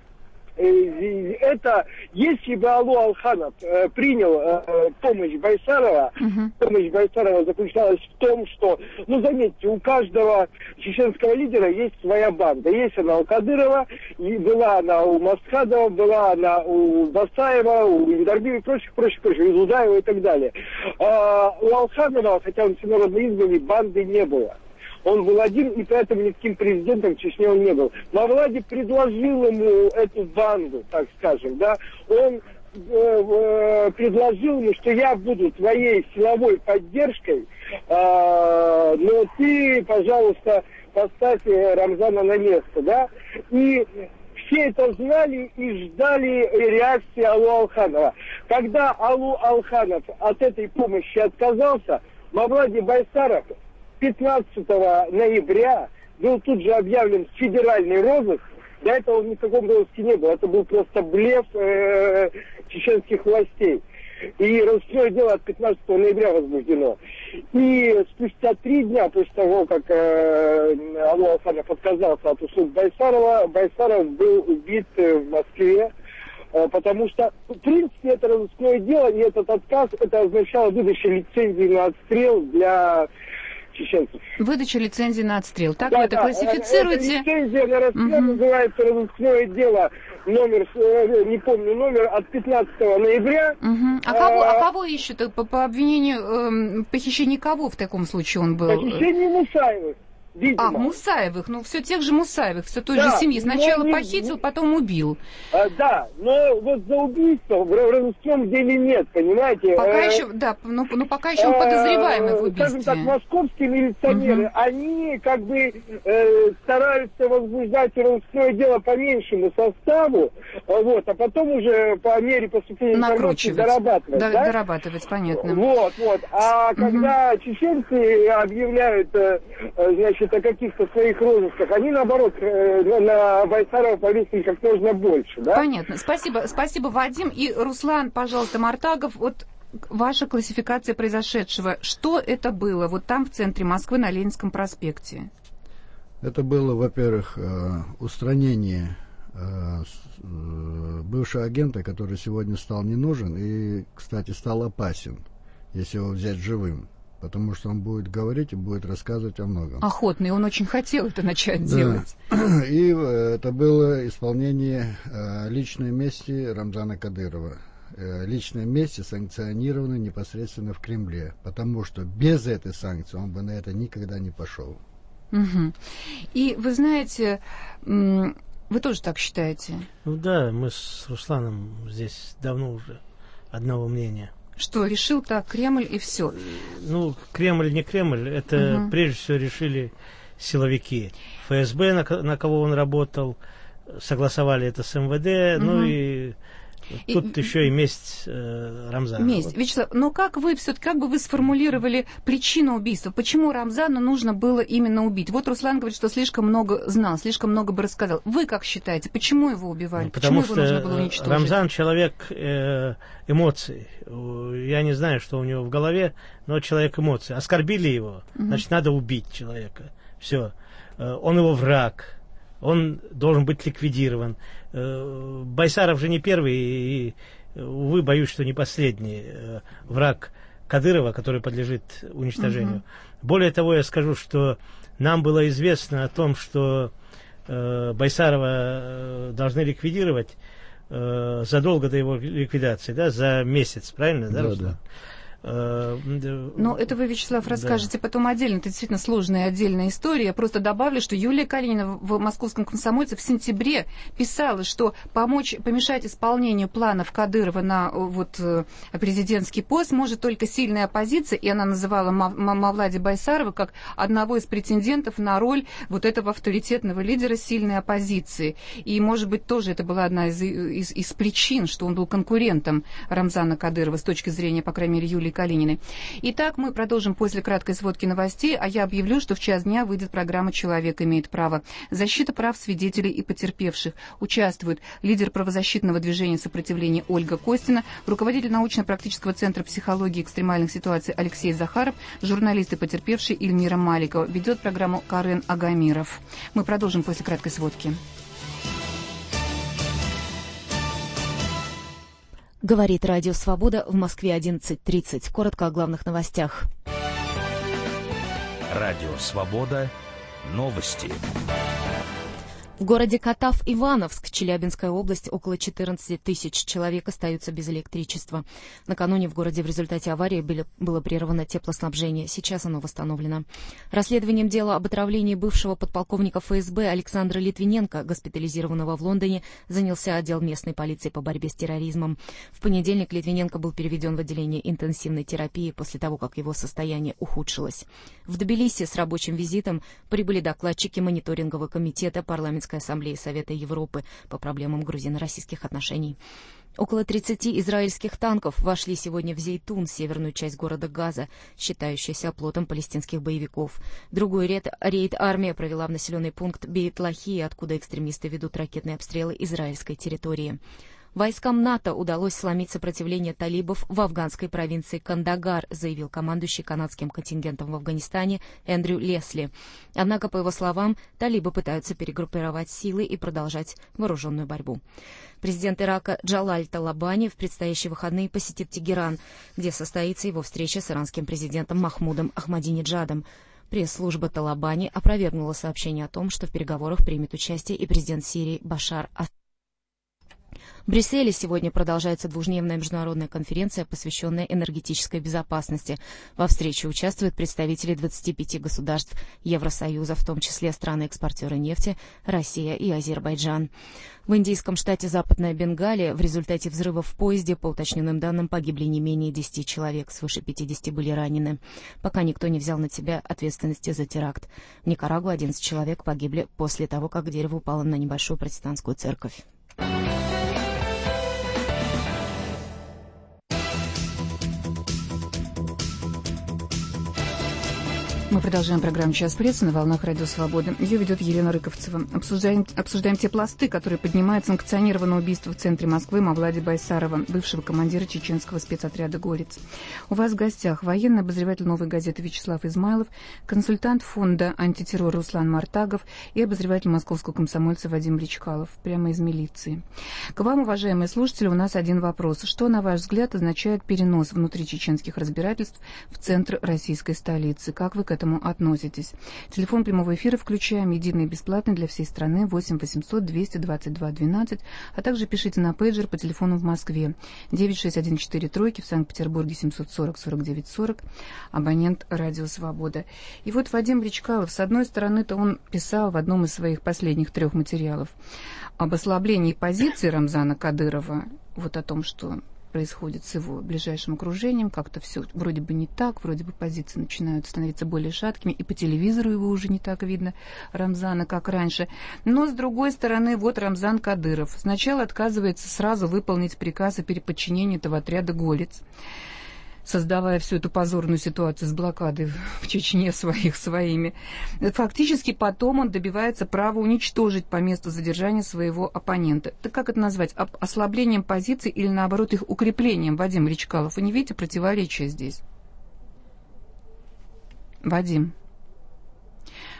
это, если бы Алу Алханов э, принял э, помощь Байсарова, uh-huh. помощь Байсарова заключалась в том, что, ну, заметьте, у каждого чеченского лидера есть своя банда. Есть она у Кадырова, и была она у Масхадова, была она у Басаева, у Индарбиева и прочих, прочих, прочих, и Зудаева и так далее. А у Алханова, хотя он всенародно избранный, банды не было. Он был один, и поэтому никаким президентом в Чечне он не был. Мавлади предложил ему эту банду, так скажем, да. Он э, э, предложил ему, что я буду твоей силовой поддержкой, э, но ты, пожалуйста, поставь Рамзана на место, да. И все это знали и ждали реакции Алу Алханова. Когда Алу Алханов от этой помощи отказался, Мавлади Байсаров пятнадцатого ноября был тут же объявлен федеральный розыск. До этого ни в каком розыске не было. Это был просто блеф э, чеченских властей. И розыскное дело от пятнадцатого ноября возбуждено. И спустя три дня после того, как э, Алу Алханов отказался от услуг Байсарова, Байсаров был убит в Москве. Потому что, в принципе, это розыскное дело, и этот отказ, это означало выдачу лицензии на отстрел для чеченцев. Выдача лицензии на отстрел. Так да, вы это да, классифицируете? Это лицензия на расстрел угу. называется розыскное дело, номер, не помню номер, от пятнадцатого ноября. Угу. А, кого, а кого ищут? По, по обвинению э, похищения кого в таком случае он был? Похищение Мусаевых. Видимо. А, Мусаевых, ну все тех же Мусаевых, все той да, же семьи. Сначала не, похитил, потом убил. А, да, но вот за убийство в розыскном деле нет, понимаете? Пока еще, да, ну, ну пока еще он подозреваемый в убийстве. Скажем так, московские милиционеры, угу. они как бы э, стараются возбуждать розыскное дело по меньшему составу, вот, а потом уже по мере поступления информации дорабатывать. Да, да? Дорабатывать, понятно. Вот, вот. А угу. когда чеченцы объявляют, значит, о каких-то своих розысках, они, наоборот, на Байсарова повесили как можно больше, да? Понятно. Спасибо, спасибо, Вадим. И Руслан, пожалуйста, Мартагов, вот ваша классификация произошедшего. Что это было вот там, в центре Москвы, на Ленинском проспекте? Это было, во-первых, устранение бывшего агента, который сегодня стал не нужен и, кстати, стал опасен, если его взять живым. Потому что он будет говорить и будет рассказывать о многом. Охотный, он очень хотел это начать да. делать. И это было исполнение э, личной мести Рамзана Кадырова. Э, личной мести санкционированы непосредственно в Кремле. Потому что без этой санкции он бы на это никогда не пошел. Угу. И вы знаете, вы тоже так считаете? Ну да, мы с Русланом здесь давно уже одного мнения. Что, решил так Кремль и все? Ну, Кремль не Кремль, это угу. прежде всего решили силовики. ФСБ, на, на кого он работал, согласовали это с МВД, угу. ну и тут и, еще и месть э, Рамзана. Месть. Вячеслав, но как вы все-таки, как бы вы сформулировали причину убийства? Почему Рамзану нужно было именно убить? Вот Руслан говорит, что слишком много знал, слишком много бы рассказал. Вы как считаете, почему его убивали? Ну, потому почему что его нужно было уничтожить? Рамзан человек э, эмоций. Я не знаю, что у него в голове, но человек эмоций. Оскорбили его, угу. значит, надо убить человека. Все. Он его враг. Он должен быть ликвидирован. Байсаров же не первый и, увы, боюсь, что не последний враг Кадырова, который подлежит уничтожению. Угу. Более того, я скажу, что нам было известно о том, что э, Байсарова должны ликвидировать э, задолго до его ликвидации, да, за месяц, правильно, да, да, Руслан? Да. Но это вы, Вячеслав, расскажете да. потом отдельно. Это действительно сложная отдельная история. Я просто добавлю, что Юлия Калинина в «Московском комсомольце» в сентябре писала, что помочь, помешать исполнению планов Кадырова на вот, президентский пост может только сильная оппозиция, и она называла Мавлади Байсарова как одного из претендентов на роль вот этого авторитетного лидера сильной оппозиции. И, может быть, тоже это была одна из, из, из причин, что он был конкурентом Рамзана Кадырова с точки зрения, по крайней мере, Юлии Калининой. Итак, мы продолжим после краткой сводки новостей, а я объявлю, что в час дня выйдет программа «Человек имеет право». Защита прав свидетелей и потерпевших. Участвуют лидер правозащитного движения сопротивления Ольга Костина, руководитель научно-практического центра психологии экстремальных ситуаций Алексей Захаров, журналист и потерпевший Ильмира Маликова. Ведет программу Карен Агамиров. Мы продолжим после краткой сводки. Говорит Радио Свобода, в Москве одиннадцать тридцать. Коротко о главных новостях. Радио Свобода. Новости. В городе Катав-Ивановск, Челябинская область, около четырнадцати тысяч человек остаются без электричества. Накануне в городе в результате аварии было прервано теплоснабжение. Сейчас оно восстановлено. Расследованием дела об отравлении бывшего подполковника эф эс бэ Александра Литвиненко, госпитализированного в Лондоне, занялся отдел местной полиции по борьбе с терроризмом. В понедельник Литвиненко был переведен в отделение интенсивной терапии после того, как его состояние ухудшилось. В Тбилиси с рабочим визитом прибыли докладчики мониторингового комитета парламентской ассамблеи Совета Европы по проблемам грузино-российских отношений. Около тридцати израильских танков вошли сегодня в Зейтун, северную часть города Газа, считающуюся оплотом палестинских боевиков. Другой рейд, рейд армия провела в населенный пункт Бейт-Лахия, откуда экстремисты ведут ракетные обстрелы израильской территории. Войскам НАТО удалось сломить сопротивление талибов в афганской провинции Кандагар, заявил командующий канадским контингентом в Афганистане Эндрю Лесли. Однако, по его словам, талибы пытаются перегруппировать силы и продолжать вооруженную борьбу. Президент Ирака Джалаль Талабани в предстоящие выходные посетит Тегеран, где состоится его встреча с иранским президентом Махмудом Ахмадинеджадом. Пресс-служба Талабани опровергнула сообщение о том, что в переговорах примет участие и президент Сирии Башар Асад. В Брюсселе сегодня продолжается двухдневная международная конференция, посвященная энергетической безопасности. Во встрече участвуют представители двадцати пяти государств Евросоюза, в том числе страны-экспортеры нефти, Россия и Азербайджан. В индийском штате Западная Бенгалия в результате взрыва в поезде, по уточненным данным, погибли не менее десяти человек, свыше пятидесяти были ранены. Пока никто не взял на себя ответственности за теракт. В Никарагуа одиннадцать человек погибли после того, как дерево упало на небольшую протестантскую церковь. Мы продолжаем программу «Час прессы» на волнах Радио Свободы. Ее ведет Елена Рыковцева. Обсуждаем, обсуждаем те пласты, которые поднимают санкционированное убийство в центре Москвы Мавлади Байсарова, бывшего командира чеченского спецотряда «Горец». У вас в гостях военный обозреватель «Новой газеты» Вячеслав Измайлов, консультант фонда антитеррор Руслан Мартагов и обозреватель московского комсомольца Вадим Ричкалов, прямо из милиции. К вам, уважаемые слушатели, у нас один вопрос. Что, на ваш взгляд, означает перенос внутричеченских разбирательств в центр российской столицы? Как вы к этому относитесь? Телефон прямого эфира включаем, единый и бесплатный для всей страны, восемь восемьсот двести двадцать два двенадцать, а также пишите на пейджер по телефону в Москве девять шесть один четыре тройки, в Санкт-Петербурге семьсот сорок сорок девять сорок, абонент Радио Свобода. И вот Вадим Ричкалов, с одной стороны-то он писал в одном из своих последних трех материалов об ослаблении позиции Рамзана Кадырова, вот о том, что происходит с его ближайшим окружением, как-то все вроде бы не так, вроде бы позиции начинают становиться более шаткими, и по телевизору его уже не так видно, Рамзана, как раньше. Но, с другой стороны, вот Рамзан Кадыров сначала отказывается сразу выполнить приказ о переподчинении этого отряда «Горец», создавая всю эту позорную ситуацию с блокадой в Чечне своих своими. Фактически потом он добивается права уничтожить по месту задержания своего оппонента. Так как это назвать? Ослаблением позиций или, наоборот, их укреплением, Вадим Ричкалов? Вы не видите противоречия здесь? Вадим.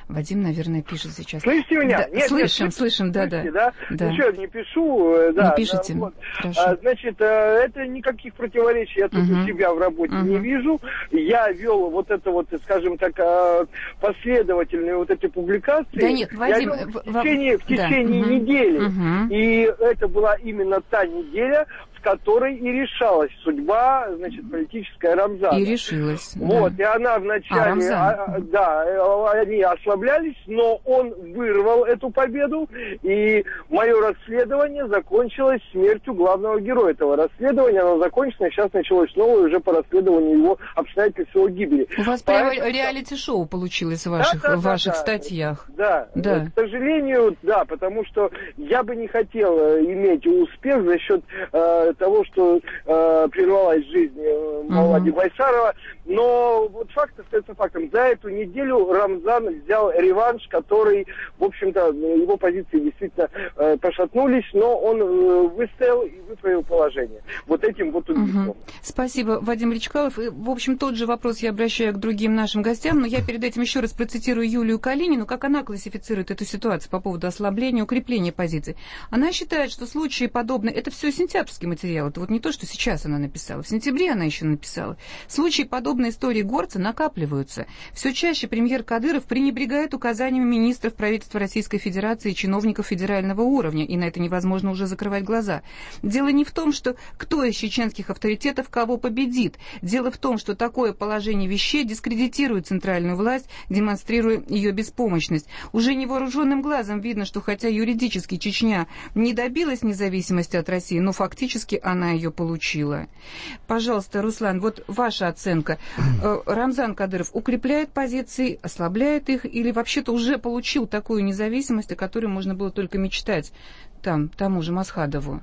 Вадим, наверное, пишет сейчас. Слышите меня? Да, нет, слышим, нет, слышим, да, да. да. да. Ничего не пишу. Да, не пишите, да, вот. хорошо. А, значит, это никаких противоречий я тут uh-huh. у себя в работе uh-huh. не вижу. Я вел вот это вот, скажем так, последовательные вот эти публикации. Да нет, Вадим, я вел в течение, в течение да. недели. Uh-huh. И это была именно та неделя, в которой и решалась судьба, значит, политическая Рамзана. И решилась. Вот, да. и она вначале, а, а, да, они ослаблялись, но он вырвал эту победу, и мое расследование закончилось смертью главного героя этого расследования. Оно закончено, сейчас началось новое уже по расследованию его обстоятельств его гибели. У вас Поэтому... прямо реалити-шоу получилось в ваших, да, да, в ваших да, статьях. Да, да, к сожалению, да, потому что я бы не хотел иметь успех за счет э, того, что э, прервалась жизнь э, Мавлади uh-huh. Байсарова, но вот факт остается фактом. За эту неделю Рамзан взял реванш, который, в общем-то, его позиции действительно э, пошатнулись, но он э, выстоял и выправил положение. Вот этим вот убийством. Uh-huh. Спасибо, Вадим Речкалов. И, в общем, тот же вопрос я обращаю к другим нашим гостям, но я перед этим еще раз процитирую Юлию Калинину, как она классифицирует эту ситуацию по поводу ослабления, укрепления позиций. Она считает, что случаи подобные, это все сентябрьский материал, это вот не то, что сейчас она написала. В сентябре она еще написала. Случаи подобной истории Горца накапливаются. Все чаще премьер Кадыров пренебрегает указаниями министров правительства Российской Федерации и чиновников федерального уровня, и на это невозможно уже закрывать глаза. Дело не в том, что кто из чеченских авторитетов кого победит. Дело в том, что такое положение вещей дискредитирует центральную власть, демонстрируя ее беспомощность. Уже невооруженным глазом видно, что хотя юридически Чечня не добилась независимости от России, но фактически она ее получила. Пожалуйста, Руслан, вот ваша оценка. Рамзан Кадыров укрепляет позиции, ослабляет их, или вообще-то уже получил такую независимость, о которой можно было только мечтать там, тому же Масхадову?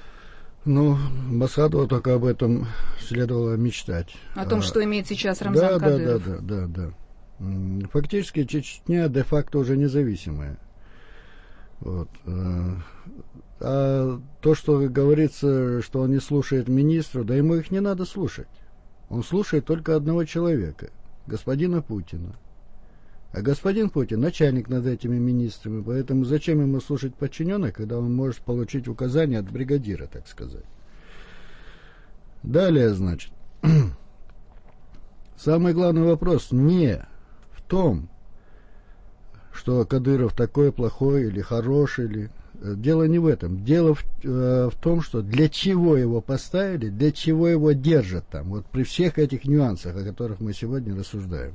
Ну, Масхадову только об этом следовало мечтать. О том, а, что имеет сейчас Рамзан да, Кадыров. Да, да, да, да. Фактически Чечня де-факто уже независимая. Вот. А то, что говорится, что он не слушает министров, да ему их не надо слушать. Он слушает только одного человека, господина Путина. А господин Путин начальник над этими министрами, поэтому зачем ему слушать подчиненных, когда он может получить указания от бригадира, так сказать. Далее, значит, самый главный вопрос не в том, что Кадыров такой плохой или хороший, или... Дело не в этом. Дело в, э, в том, что для чего его поставили, для чего его держат там, вот при всех этих нюансах, о которых мы сегодня рассуждаем.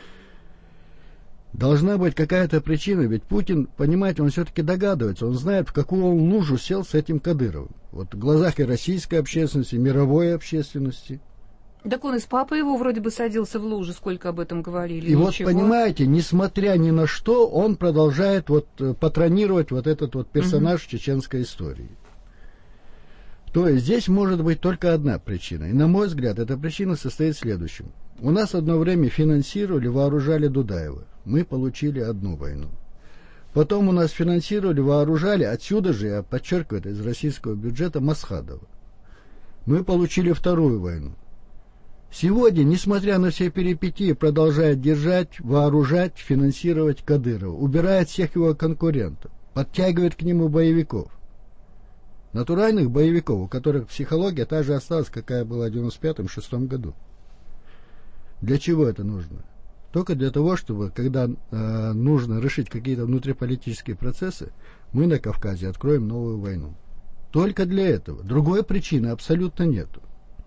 Должна быть какая-то причина, ведь Путин, понимаете, он все-таки догадывается, он знает, в какую он лужу сел с этим Кадыровым. Вот в глазах и российской общественности, и мировой общественности. Так он и с папой его вроде бы садился в лужу, сколько об этом говорили. И ничего. Вот, понимаете, несмотря ни на что, он продолжает вот патронировать вот этот вот персонаж угу. чеченской истории. То есть здесь может быть только одна причина. И, на мой взгляд, эта причина состоит в следующем. У нас одно время финансировали, вооружали Дудаева. Мы получили одну войну. Потом у нас финансировали, вооружали, отсюда же, я подчеркиваю, это из российского бюджета, Масхадова. Мы получили вторую войну. Сегодня, несмотря на все перипетии, продолжает держать, вооружать, финансировать Кадырова, убирает всех его конкурентов, подтягивает к нему боевиков. Натуральных боевиков, у которых психология та же осталась, какая была в девяносто пятом — девяносто шестом году. Для чего это нужно? Только для того, чтобы, когда э, нужно решить какие-то внутриполитические процессы, мы на Кавказе откроем новую войну. Только для этого. Другой причины абсолютно нету.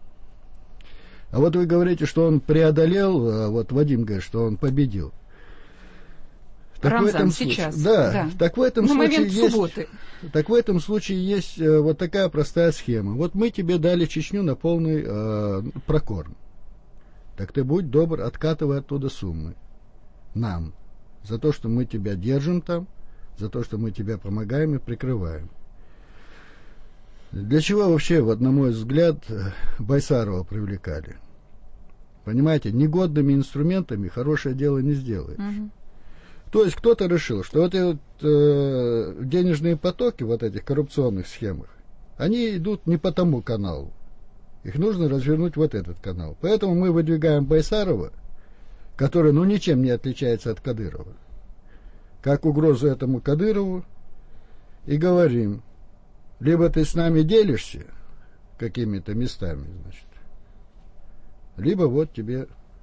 А вот вы говорите, что он преодолел, а вот Вадим говорит, что он победил. Так Рамзан, в этом сейчас. Случае, да, да. Так в этом На случае момент есть, субботы. Так в этом случае есть э, вот такая простая схема. Вот мы тебе дали Чечню на полный э, прокорм. Так ты будь добр, откатывай оттуда суммы нам за то, что мы тебя держим там, за то, что мы тебе помогаем и прикрываем. Для чего вообще, вот, на мой взгляд, Байсарова привлекали? Понимаете, негодными инструментами хорошее дело не сделаешь. Угу. То есть кто-то решил, что вот эти вот, э, денежные потоки в вот этих коррупционных схемах, они идут не по тому каналу. Их нужно развернуть вот этот канал. Поэтому мы выдвигаем Байсарова, который, ну, ничем не отличается от Кадырова. как угрозу этому Кадырову, и говорим, либо ты с нами делишься какими-то местами, значит, либо вот тебе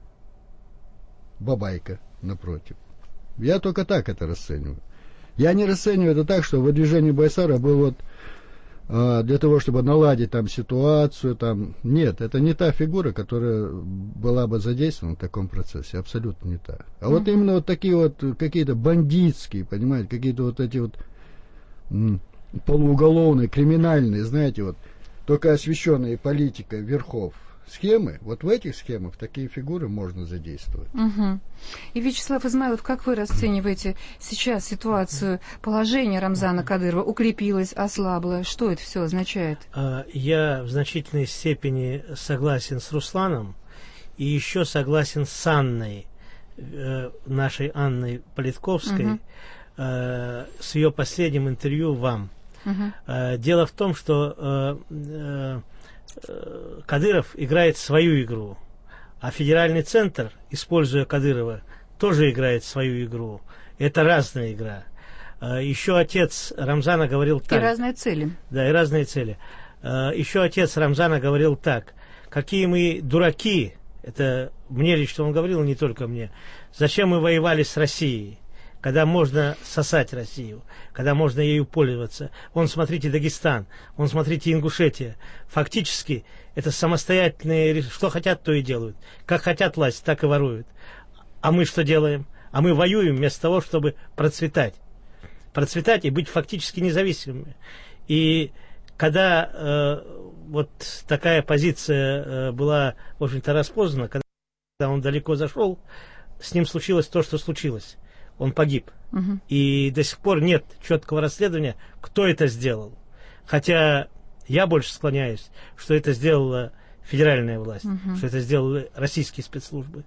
бабайка напротив. Я только так это расцениваю. Я не расцениваю это так, что выдвижение Байсара было вот э, для того, чтобы наладить там ситуацию. Там. Нет, это не та фигура, которая была бы задействована в таком процессе. Абсолютно не та. А mm-hmm. вот именно вот такие вот какие-то бандитские, понимаете, какие-то вот эти вот м, полууголовные, криминальные, знаете, вот только освещенные политикой верхов схемы, вот в этих схемах такие фигуры можно задействовать. Угу. И, Вячеслав Измайлов, как вы расцениваете сейчас ситуацию, положение Рамзана Кадырова укрепилось, ослабло? Что это все означает? Я в значительной степени согласен с Русланом и еще согласен с Анной, нашей Анной Политковской, угу. с ее последним интервью вам. Угу. Дело в том, что Кадыров играет свою игру, а федеральный центр, используя Кадырова, тоже играет свою игру. Это разная игра. Еще отец Рамзана говорил так. И разные цели. Да, и разные цели. Еще отец Рамзана говорил так. Какие мы дураки, это мне лично он говорил, не только мне. Зачем мы воевали с Россией, когда можно сосать Россию, когда можно ею пользоваться. Вон, смотрите, Дагестан, вон, смотрите, Ингушетия. Фактически, это самостоятельные, что хотят, то и делают. Как хотят власть, так и воруют. А мы что делаем? А мы воюем вместо того, чтобы процветать. Процветать и быть фактически независимыми. И когда э, вот такая позиция э, была, в общем-то, распознана, когда он далеко зашел, с ним случилось то, что случилось. Он погиб. Угу. И до сих пор нет четкого расследования, кто это сделал. Хотя я больше склоняюсь, что это сделала федеральная власть, угу. что это сделали российские спецслужбы.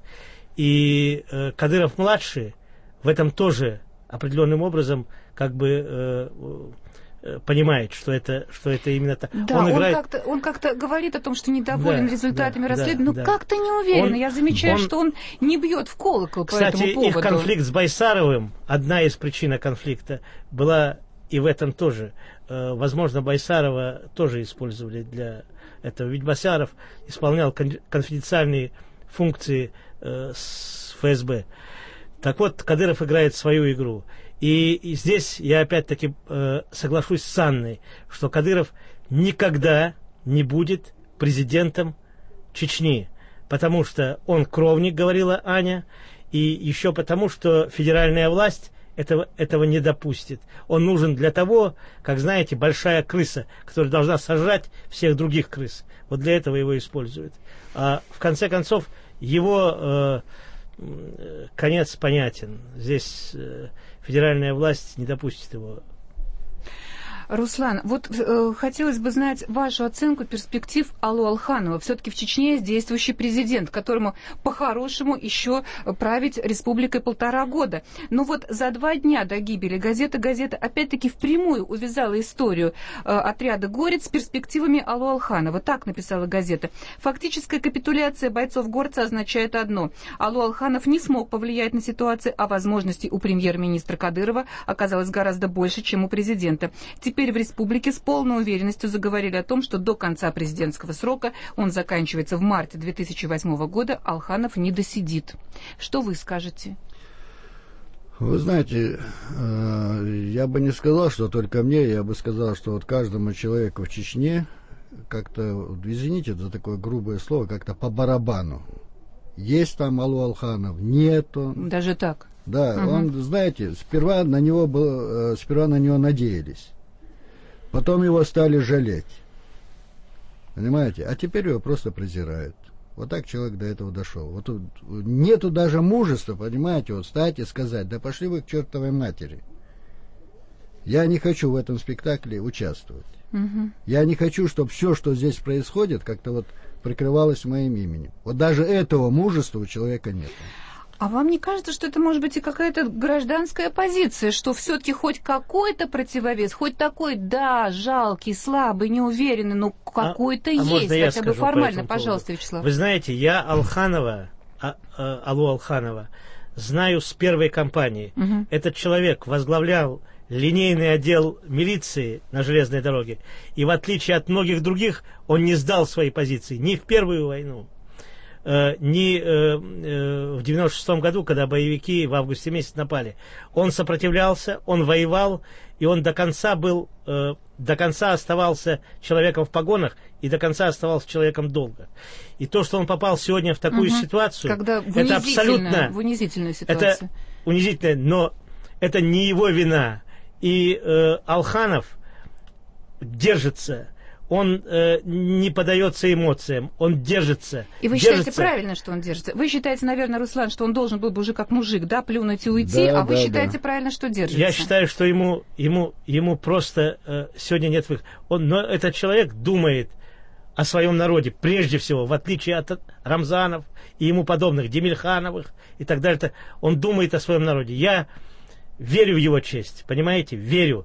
И э, Кадыров-младший в этом тоже определенным образом как бы э, э, понимает, что это, что это именно так. Да, он, играет... он, как-то, он как-то говорит о том, что недоволен да, результатами да, расследования, да, но да. как-то не уверен. Он, Я замечаю, он... что он не бьет в колокол Кстати, по этому поводу. Кстати, их конфликт с Байсаровым, одна из причин конфликта была и в этом тоже. Э, возможно, Байсарова тоже использовали для этого. Ведь Байсаров исполнял кон- конфиденциальные функции э, с эф эс бэ. Так вот, Кадыров играет свою игру. И, и здесь я опять-таки э, соглашусь с Анной, что Кадыров никогда не будет президентом Чечни, потому что он кровник, говорила Аня, и еще потому, что федеральная власть этого, этого не допустит. Он нужен для того, как, знаете, большая крыса, которая должна сожрать всех других крыс. Вот для этого его используют. А в конце концов, его э, конец понятен. Здесь э, федеральная власть не допустит его. Руслан, вот э, хотелось бы знать вашу оценку перспектив Алу Алханова. Все-таки в Чечне есть действующий президент, которому по-хорошему еще править республикой полтора года. Но вот за два дня до гибели газета «Газета» опять-таки впрямую увязала историю э, отряда «Горец» с перспективами Алу Алханова. Так написала газета. Фактическая капитуляция бойцов «Горца» означает одно. Алу Алханов не смог повлиять на ситуацию, а возможностей у премьер-министра Кадырова оказалось гораздо больше, чем у президента. Теперь в республике с полной уверенностью заговорили о том, что до конца президентского срока, он заканчивается в марте две тысячи восьмого года, Алханов не досидит. Что вы скажете? Вы знаете, я бы не сказал, что только мне, я бы сказал, что вот каждому человеку в Чечне как-то, извините за такое грубое слово, как-то по барабану. Есть там Алу Алханов, нету. Даже так? Да, угу. Он, знаете, сперва на него был, сперва на него надеялись. Потом его стали жалеть. Понимаете? А теперь его просто презирают. Вот так человек до этого дошел. Вот нету даже мужества, понимаете, вот встать и сказать, да пошли вы к чертовой матери. Я не хочу в этом спектакле участвовать. Угу. Я не хочу, чтобы все, что здесь происходит, как-то вот прикрывалось моим именем. Вот даже этого мужества у человека нет. А вам не кажется, что это может быть и какая-то гражданская позиция, что все-таки хоть какой-то противовес, хоть такой, да, жалкий, слабый, неуверенный, но какой-то а, есть, а хотя бы формально, по пожалуйста, Вячеслав. Вы знаете, я Алханова, а, а, Алу Алханова, знаю с первой кампании. Угу. Этот человек возглавлял линейный отдел милиции на железной дороге, и в отличие от многих других, он не сдал свои позиции ни в Первую войну, э, ни э, э, в девяносто шестом году, когда боевики в августе месяце напали. Он сопротивлялся, он воевал, и он до конца был, э, до конца оставался человеком в погонах, и до конца оставался человеком долго. И то, что он попал сегодня в такую угу. ситуацию, Когда это абсолютно... в унизительную ситуацию. Это унизительно, но это не его вина. И э, Алханов держится, он э, не поддается эмоциям, он держится. И вы держится. считаете правильно, что он держится? Вы считаете, наверное, Руслан, что он должен был бы уже как мужик, да, плюнуть и уйти, да, а вы да, считаете да. правильно, что держится? Я считаю, что ему, ему, ему просто э, сегодня нет выхода. Он, но этот человек думает о своем народе, прежде всего, в отличие от Рамзанов и ему подобных, Демельхановых и так далее. Он думает о своем народе. Я верю в его честь, понимаете, верю.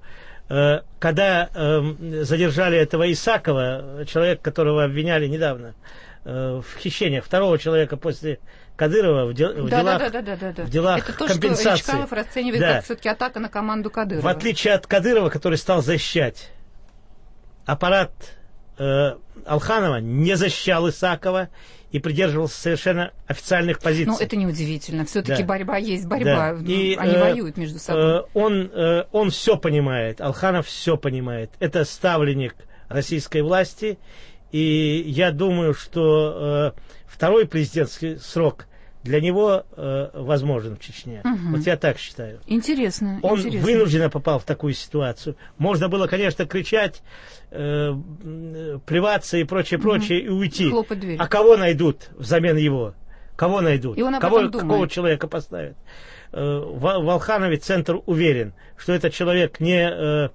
Когда э, задержали этого Исакова, человека, которого обвиняли недавно э, в хищениях, второго человека после Кадырова в, дел, в да, делах, да, да, да, да, да. в делах Это то, компенсации. Что Ричкалов расценивает да. как все-таки атака на команду Кадырова. В отличие от Кадырова, который стал защищать, аппарат э, Алханова не защищал Исакова и придерживался совершенно официальных позиций. Ну, это неудивительно. Все-таки да. борьба есть борьба. Да. И, Они э, воюют между собой. Э, он, э, он все понимает. Алханов все понимает. Это ставленник российской власти. И я думаю, что э, второй президентский срок для него э, возможен в Чечне. Угу. Вот я так считаю. Интересно. Он интересно. вынужденно попал в такую ситуацию. Можно было, конечно, кричать, э, плеваться и прочее, угу. прочее, и уйти. Хлопать дверь. А кого найдут взамен его? Кого найдут? И он об кого, этом думает. Какого человека поставят? Э, в, в Алханове центр уверен, что этот человек не... Э,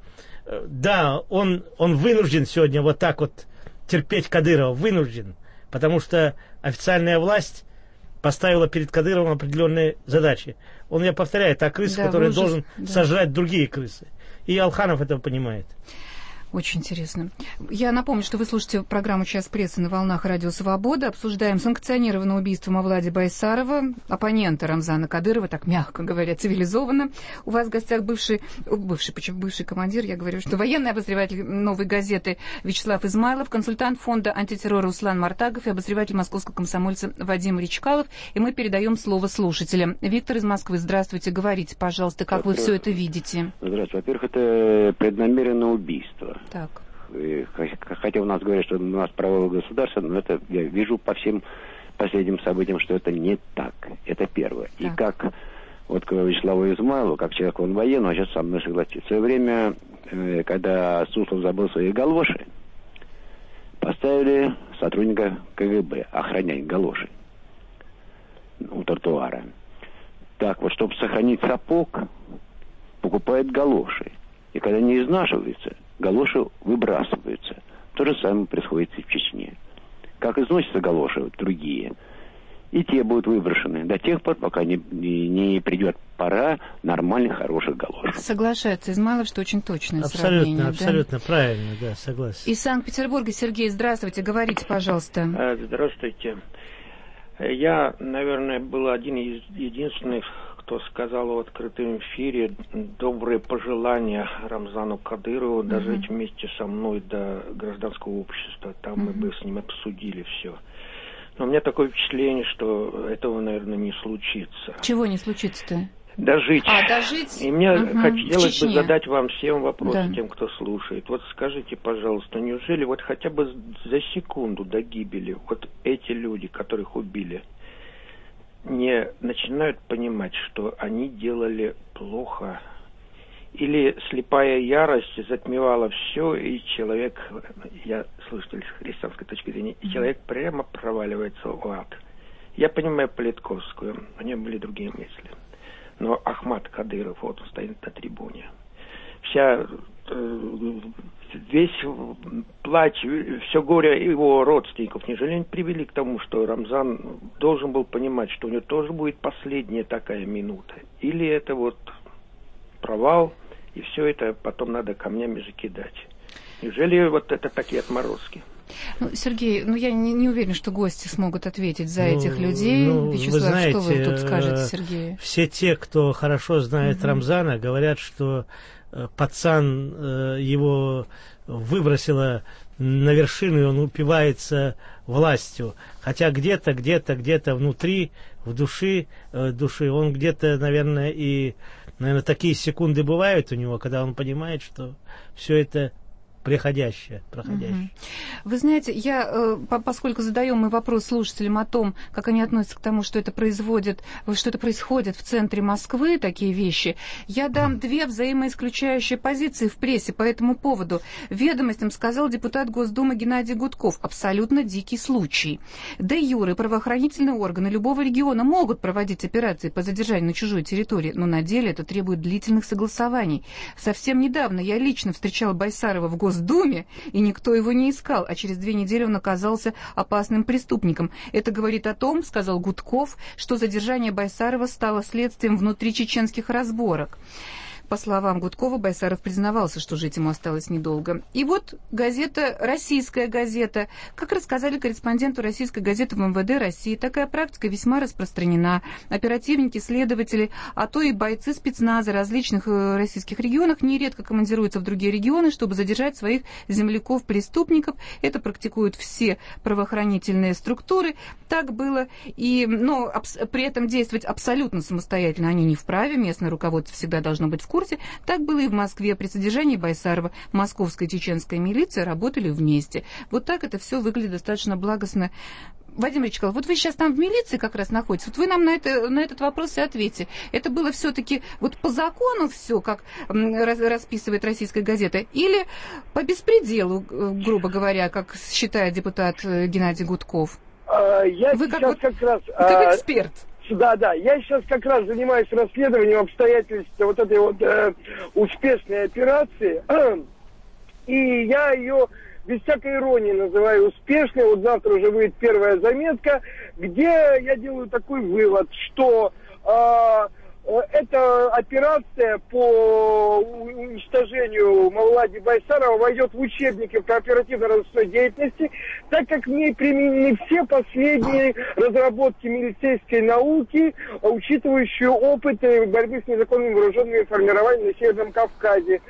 да, он, он вынужден сегодня вот так вот терпеть Кадырова. Вынужден. Потому что официальная власть поставила перед Кадыровым определенные задачи. Он, я повторяю, это крыса, да, который ужас, должен да. сожрать другие крысы. И Алханов это понимает. Очень интересно. Я напомню, что вы слушаете программу «Час прессы» на волнах Радио Свобода. Обсуждаем санкционированное убийство Мавлади Байсарова, оппонента Рамзана Кадырова, так мягко говоря, цивилизованно. У вас в гостях бывший, бывший, почему бывший командир, я говорю, что военный обозреватель «Новой газеты» Вячеслав Измайлов, консультант фонда антитеррора Руслан Мартагов и обозреватель московского комсомольца Вадим Ричкалов. И мы передаем слово слушателям. Виктор из Москвы, здравствуйте, говорите, пожалуйста, как вы все это видите? Здравствуйте. Во-первых, это преднамеренное убийство. Так. Хотя у нас говорят, что у нас правовое государство, но это я вижу по всем последним событиям, что это не так. Это первое. Так. И как вот к Вячеславу Измайлову, как человек, он военный, он сейчас со мной согласится. В свое время, когда Суслов забыл свои галоши, поставили сотрудника КГБ охранять галоши у тротуара. Так вот, чтобы сохранить сапог, покупает галоши. И когда не изнашивается, галоши выбрасываются. То же самое происходит и в Чечне. Как износятся галоши другие, и те будут выброшены до тех пор, пока не, не, не придет пора нормальных, хороших галош. Соглашается Измайлов, что очень точное абсолютно, сравнение. Абсолютно, да? правильно, да, согласен. Из Санкт-Петербурга Сергей, здравствуйте, говорите, пожалуйста. Здравствуйте. Я, наверное, был один из единственных, кто сказал в открытом эфире добрые пожелания Рамзану Кадырову uh-huh. дожить вместе со мной до гражданского общества. Там uh-huh. мы бы с ним обсудили все. Но у меня такое впечатление, что этого, наверное, не случится. Чего не случится-то? Дожить. А, дожить? И мне uh-huh. хотелось бы задать вам всем вопросы, да. тем, кто слушает. Вот скажите, пожалуйста, неужели вот хотя бы за секунду до гибели вот эти люди, которых убили, не начинают понимать, что они делали плохо? Или слепая ярость затмевала все, и человек, я слушатель с христианской точки зрения, и человек прямо проваливается в ад. Я понимаю Политковскую, у нее были другие мысли. Но Ахмад Кадыров, вот он стоит на трибуне. Вся, весь плач, все горе его родственников, неужели они привели к тому, что Рамзан должен был понимать, что у него тоже будет последняя такая минута? Или это вот провал, и все это потом надо камнями закидать? Неужели вот это такие отморозки? Ну, Сергей, ну я не, не уверен, что гости смогут ответить за ну, этих людей. Ну, Вячеслав, вы знаете, что вы тут скажете, Сергей? Все те, кто хорошо знает угу. Рамзана, говорят, что пацан его выбросило на вершину, и он упивается властью. Хотя где-то, где-то, где-то внутри, в душе, э, души, он где-то, наверное, и, наверное, такие секунды бывают у него, когда он понимает, что все это приходящее, проходящее. Угу. Вы знаете, я, поскольку задаем мы вопрос слушателям о том, как они относятся к тому, что это производит, что это происходит в центре Москвы, такие вещи, я дам две взаимоисключающие позиции в прессе по этому поводу. Ведомостям сказал депутат Госдумы Геннадий Гудков. Абсолютно дикий случай. Де юре правоохранительные органы любого региона могут проводить операции по задержанию на чужой территории, но на деле это требует длительных согласований. Совсем недавно я лично встречала Байсарова в Госдуме, Думе, и никто его не искал, а через две недели он оказался опасным преступником. Это говорит о том, сказал Гудков, что задержание Байсарова стало следствием внутричеченских разборок. По словам Гудкова, Байсаров признавался, что жить ему осталось недолго. И вот газета, российская газета. Как рассказали корреспонденту российской газеты в эм вэ дэ России, такая практика весьма распространена. Оперативники, следователи, а то и бойцы спецназа различных российских регионах нередко командируются в другие регионы, чтобы задержать своих земляков-преступников. Это практикуют все правоохранительные структуры. Так было. И, но при этом действовать абсолютно самостоятельно они не вправе. Местное руководство всегда должно быть в курсе. Так было и в Москве. При содержании Байсарова московская и чеченская милиция работали вместе. Вот так это все выглядит достаточно благостно. Вадим Речкалов, вот вы сейчас там в милиции как раз находитесь, вот вы нам на, это, на этот вопрос и ответьте. Это было все-таки вот по закону все, как расписывает российская газета, или по беспределу, грубо говоря, как считает депутат Геннадий Гудков? А, я вы сейчас как, вот, как раз... Как эксперт. Да, да, я сейчас как раз занимаюсь расследованием обстоятельств вот этой вот э, успешной операции, и я ее без всякой иронии называю успешной. Вот завтра уже выйдет первая заметка, где я делаю такой вывод, что э, эта операция по уничтожению Мавлади Байсарова войдет в учебники по оперативно-розыскной деятельности, так как в ней применены все последние разработки милицейской науки, учитывающие опыт борьбы с незаконными вооруженными формированиями на Северном Кавказе.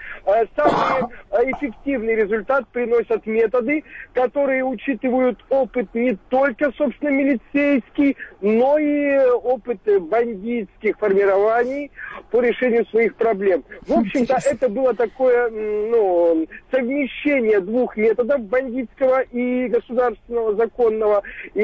Самый эффективный результат приносят методы, которые учитывают опыт не только, собственно, милицейский, но и опыт бандитских формирований по решению своих проблем. В общем-то, это было такое, ну, совмещение двух методов, бандитского и государственного, законного.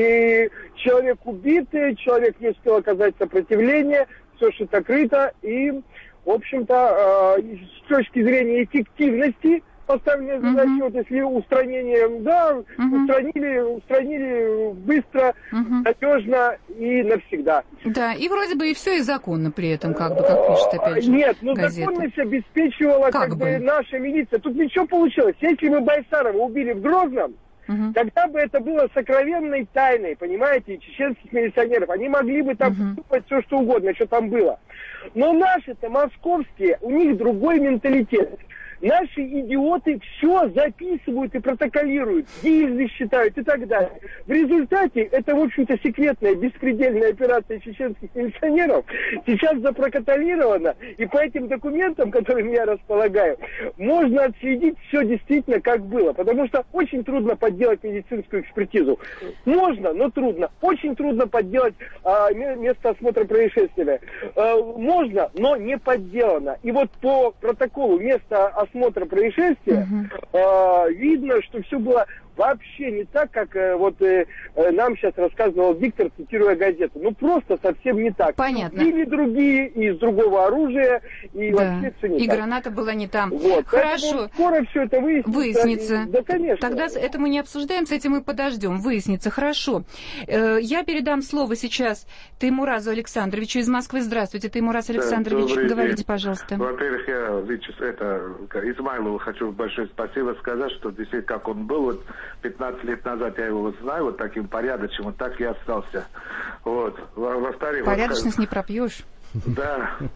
И человек убитый, человек не успел оказать сопротивление, все шито-крыто. И, в общем-то, с точки зрения эффективности поставленные задачи, uh-huh. вот если устранение, да, uh-huh. устранили, устранили быстро, uh-huh. надежно и навсегда. Да, и вроде бы и все и законно при этом, как бы, как пишет опять же Нет, ну газета. Законность обеспечивала как, как бы? бы наша милиция. Тут ничего получилось. Если бы Байсарова убили в Грозном, uh-huh. тогда бы это было сокровенной тайной, понимаете, чеченских милиционеров. Они могли бы там uh-huh. думать все, что угодно, что там было. Но наши-то московские, у них другой менталитет. Наши идиоты все записывают и протоколируют, гильзы считают и так далее. В результате, это, в общем-то, секретная, беспредельная операция чеченских милиционеров сейчас запротоколирована, и по этим документам, которыми я располагаю, можно отследить все действительно, как было. Потому что очень трудно подделать медицинскую экспертизу. Можно, но трудно. Очень трудно подделать а, место осмотра происшествия. А, можно, но не подделано. И вот по протоколу места осмотра происшествия, uh-huh. э, видно, что все было вообще не так, как э, вот э, нам сейчас рассказывал Виктор, цитируя газету. Ну, просто совсем не так. Понятно. Или другие, и из другого оружия, и да. вообще все не и так. И граната была не там. Вот. Хорошо. Скоро все это выяснится. Выяснится. И, да, конечно. Тогда это мы не обсуждаем, с этим мы подождем. Выяснится. Хорошо. Э, я передам слово сейчас Теймуразу Александровичу из Москвы. Здравствуйте, Теймураз Александрович. Добрый Говорите, день. Пожалуйста. Во-первых, я это, Измайлову хочу большое спасибо сказать, что действительно, как он был, вот пятнадцать лет назад я его знаю, вот таким порядочным, вот так и остался. Вот. Во-вторых, порядочность вот, не пропьешь. Да.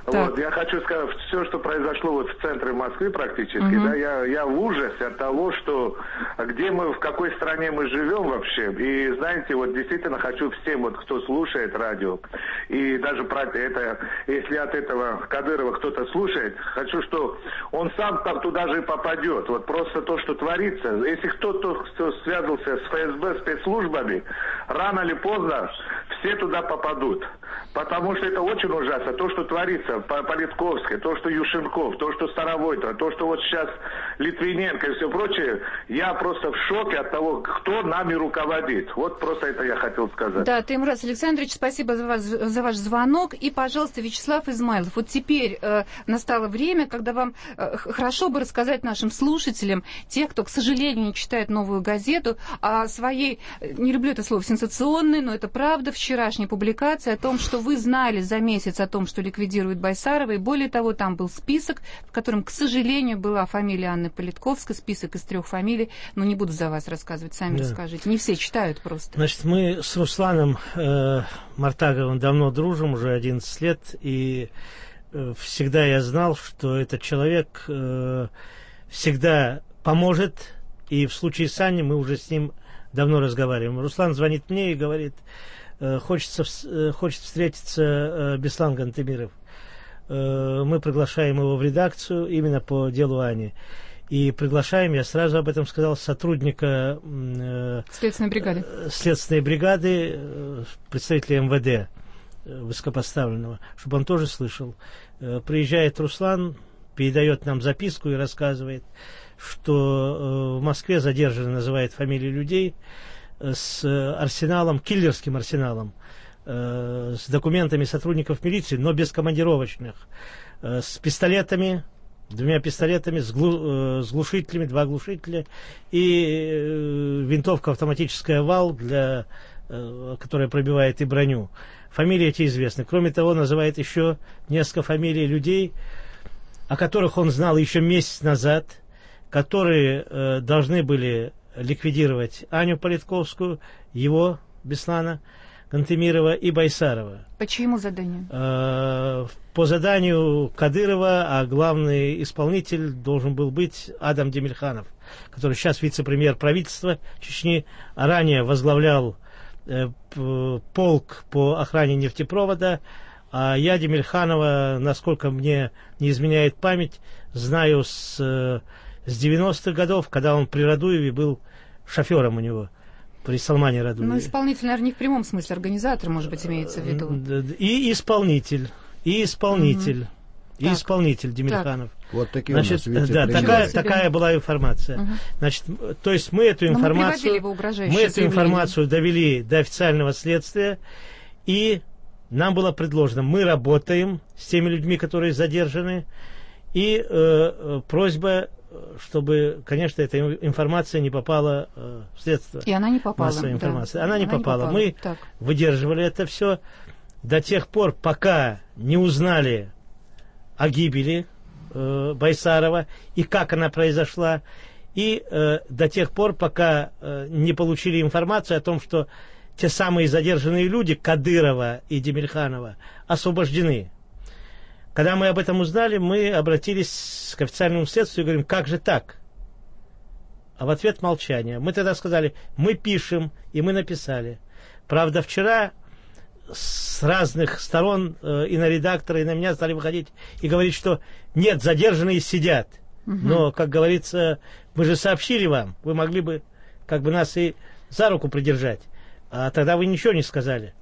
Вот, я хочу сказать, все, что произошло вот в центре Москвы практически, угу. да, я, я в ужасе от того, что где мы, в какой стране мы живем вообще. И знаете, вот действительно хочу всем, вот кто слушает радио, и даже про это, если от этого Кадырова кто-то слушает, хочу, что он сам там туда же и попадет. Вот просто то, что творится. Если кто-то кто связался с ФСБ, спецслужбами, рано или поздно все туда попадут. Потому что это очень ужасно. То, что творится по Политковской, то, что Ющенков, то, что Старовойтова, то, что вот сейчас Литвиненко и все прочее, я просто в шоке от того, кто нами руководит. Вот просто это я хотел сказать. Да, Таймураз Александрович, спасибо за, вас, за ваш звонок. И, пожалуйста, Вячеслав Измайлов, вот теперь э, настало время, когда вам э, хорошо бы рассказать нашим слушателям, тех, кто, к сожалению, не читает «Новую газету», о своей, не люблю это слово, сенсационной, но это правда, вчерашней публикации о том, что вы знали за месяц о том, что ликвидируют Байсарова, и более того, там был список, в котором, к сожалению, была фамилия Анны Политковской, список из трех фамилий, но не буду за вас рассказывать, сами да. расскажите. Не все читают просто. Значит, мы с Русланом э, Мартаговым давно дружим, уже одиннадцать лет, и э, всегда я знал, что этот человек э, всегда поможет, и в случае с Аней мы уже с ним давно разговариваем. Руслан звонит мне и говорит, э, хочется, э, хочет встретиться э, Беслан Гантемиров. Э, мы приглашаем его в редакцию именно по делу Ани. И приглашаем, я сразу об этом сказал, сотрудника э, Следственной бригады, э, Следственной бригады э, представителя эм вэ дэ э, высокопоставленного, чтобы он тоже слышал. Э, приезжает Руслан, передает нам записку и рассказывает, что э, в Москве задержаны, называет фамилии людей, э, с арсеналом, киллерским арсеналом, э, с документами сотрудников милиции, но без командировочных, э, с пистолетами, двумя пистолетами, с, глу, э, с глушителями, два глушителя и э, винтовка автоматическая «Вал», для, э, которая пробивает и броню. Фамилии эти известны. Кроме того, называет еще несколько фамилий людей, о которых он знал еще месяц назад, которые э, должны были ликвидировать Аню Политковскую, его, Беслана Гантемирова и Байсарова. По чьему заданию? Э, по заданию Кадырова, а главный исполнитель должен был быть Адам Демирханов, который сейчас вице-премьер правительства Чечни, а ранее возглавлял э, полк по охране нефтепровода. А я Демирханова, насколько мне не изменяет память, знаю с, с девяностых годов, когда он при Радуеве был шофером у него, при Салмане Радуеве. Ну, исполнитель, наверное, не в прямом смысле, организатор, может быть, имеется в виду. И исполнитель, и исполнитель, угу. и так. исполнитель Демирханов. Так. Вот такие Значит, у нас да, такая, такая была информация. Угу. Значит, то есть мы эту информацию, мы, мы эту информацию довели до официального следствия, и нам было предложено, мы работаем с теми людьми, которые задержаны, и э, просьба, чтобы, конечно, эта информация не попала э, в средства. И она не попала. Массовой информации. Да. Она, не, она попала. не попала. Мы так. выдерживали это все до тех пор, пока не узнали о гибели э, Байсарова и как она произошла, и э, до тех пор, пока э, не получили информацию о том, что те самые задержанные люди, Кадырова и Демирханова, освобождены. Когда мы об этом узнали, мы обратились к официальному следствию и говорим, как же так? А в ответ молчание. Мы тогда сказали, мы пишем, и мы написали. Правда, вчера с разных сторон э, и на редактора, и на меня стали выходить и говорить, что нет, задержанные сидят. Угу. Но, как говорится, мы же сообщили вам, вы могли бы как бы нас и за руку придержать. А тогда вы ничего не сказали.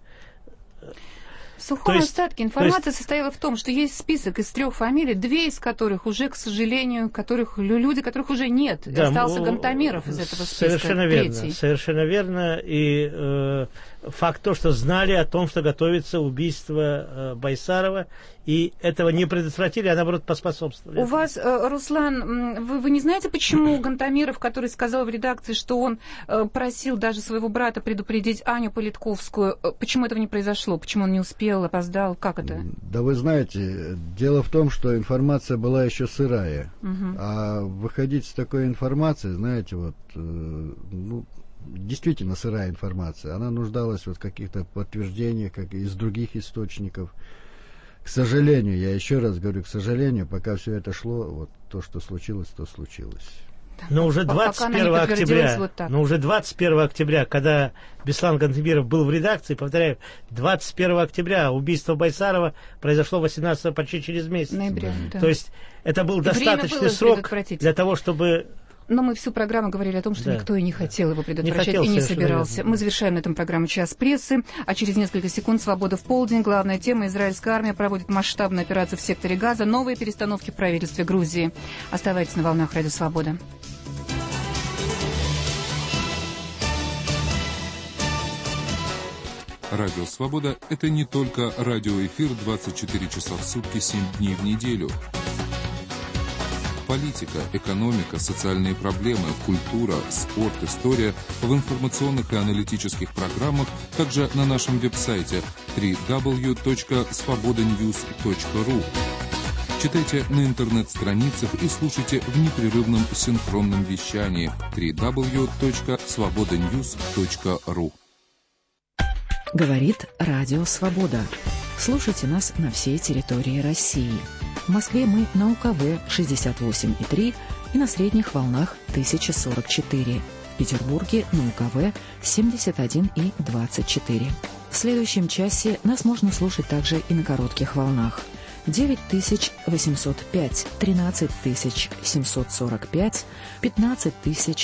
В сухом есть, остатке информация есть... состояла в том, что есть список из трех фамилий, две из которых уже, к сожалению, которых, люди, которых уже нет. Да, остался ну, Гантамиров из этого списка. Совершенно третий. верно. Совершенно верно. И э, факт то, что знали о том, что готовится убийство э, Байсарова, и этого не предотвратили, а наоборот поспособствовали. У вас, э, Руслан, вы, вы не знаете, почему Гантамиров, который сказал в редакции, что он э, просил даже своего брата предупредить Аню Политковскую, э, почему этого не произошло? Почему он не успел, опоздал? Как это? Да вы знаете, дело в том, что информация была еще сырая. Угу. А выходить с такой информацией, знаете, вот, э, ну, действительно сырая информация. Она нуждалась вот в каких-то подтверждениях, как из других источников. К сожалению, я еще раз говорю, к сожалению, пока все это шло, вот то, что случилось, то случилось. Но уже двадцать первого октября, вот но уже двадцать первого октября, когда Беслан Кантемиров был в редакции, повторяю, двадцать первого октября убийство Байсарова произошло восемнадцатого, почти через месяц. Ноября, да. То есть это был и достаточный срок для того, чтобы... Но мы всю программу говорили о том, что да. никто и не хотел его предотвращать, не хотел, и не собирался. Верно. Мы завершаем на этом программу «Час прессы», а через несколько секунд «Свобода в полдень». Главная тема: израильская армия проводит масштабную операцию в секторе Газа, новые перестановки в правительстве Грузии. Оставайтесь на волнах Радио Свобода. Радио «Свобода» — это не только радиоэфир двадцать четыре часа в сутки, семь дней в неделю. Политика, экономика, социальные проблемы, культура, спорт, история в информационных и аналитических программах, также на нашем веб-сайте дабл ю дабл ю дабл ю точка свобода ньюс точка ру. Читайте на интернет-страницах и слушайте в непрерывном синхронном вещании дабл ю дабл ю дабл ю точка свобода ньюс точка ру. Говорит Радио Свобода. Слушайте нас на всей территории России. В Москве мы на У Ка Вэ шестьдесят восемь и три и на средних волнах тысяча сорок четыре. В Петербурге на У Ка Вэ семьдесят один и двадцать четыре. В следующем часе нас можно слушать также и на коротких волнах. девять тысяч восемьсот пять, тринадцать тысяч семьсот сорок пять, пятнадцать тысяч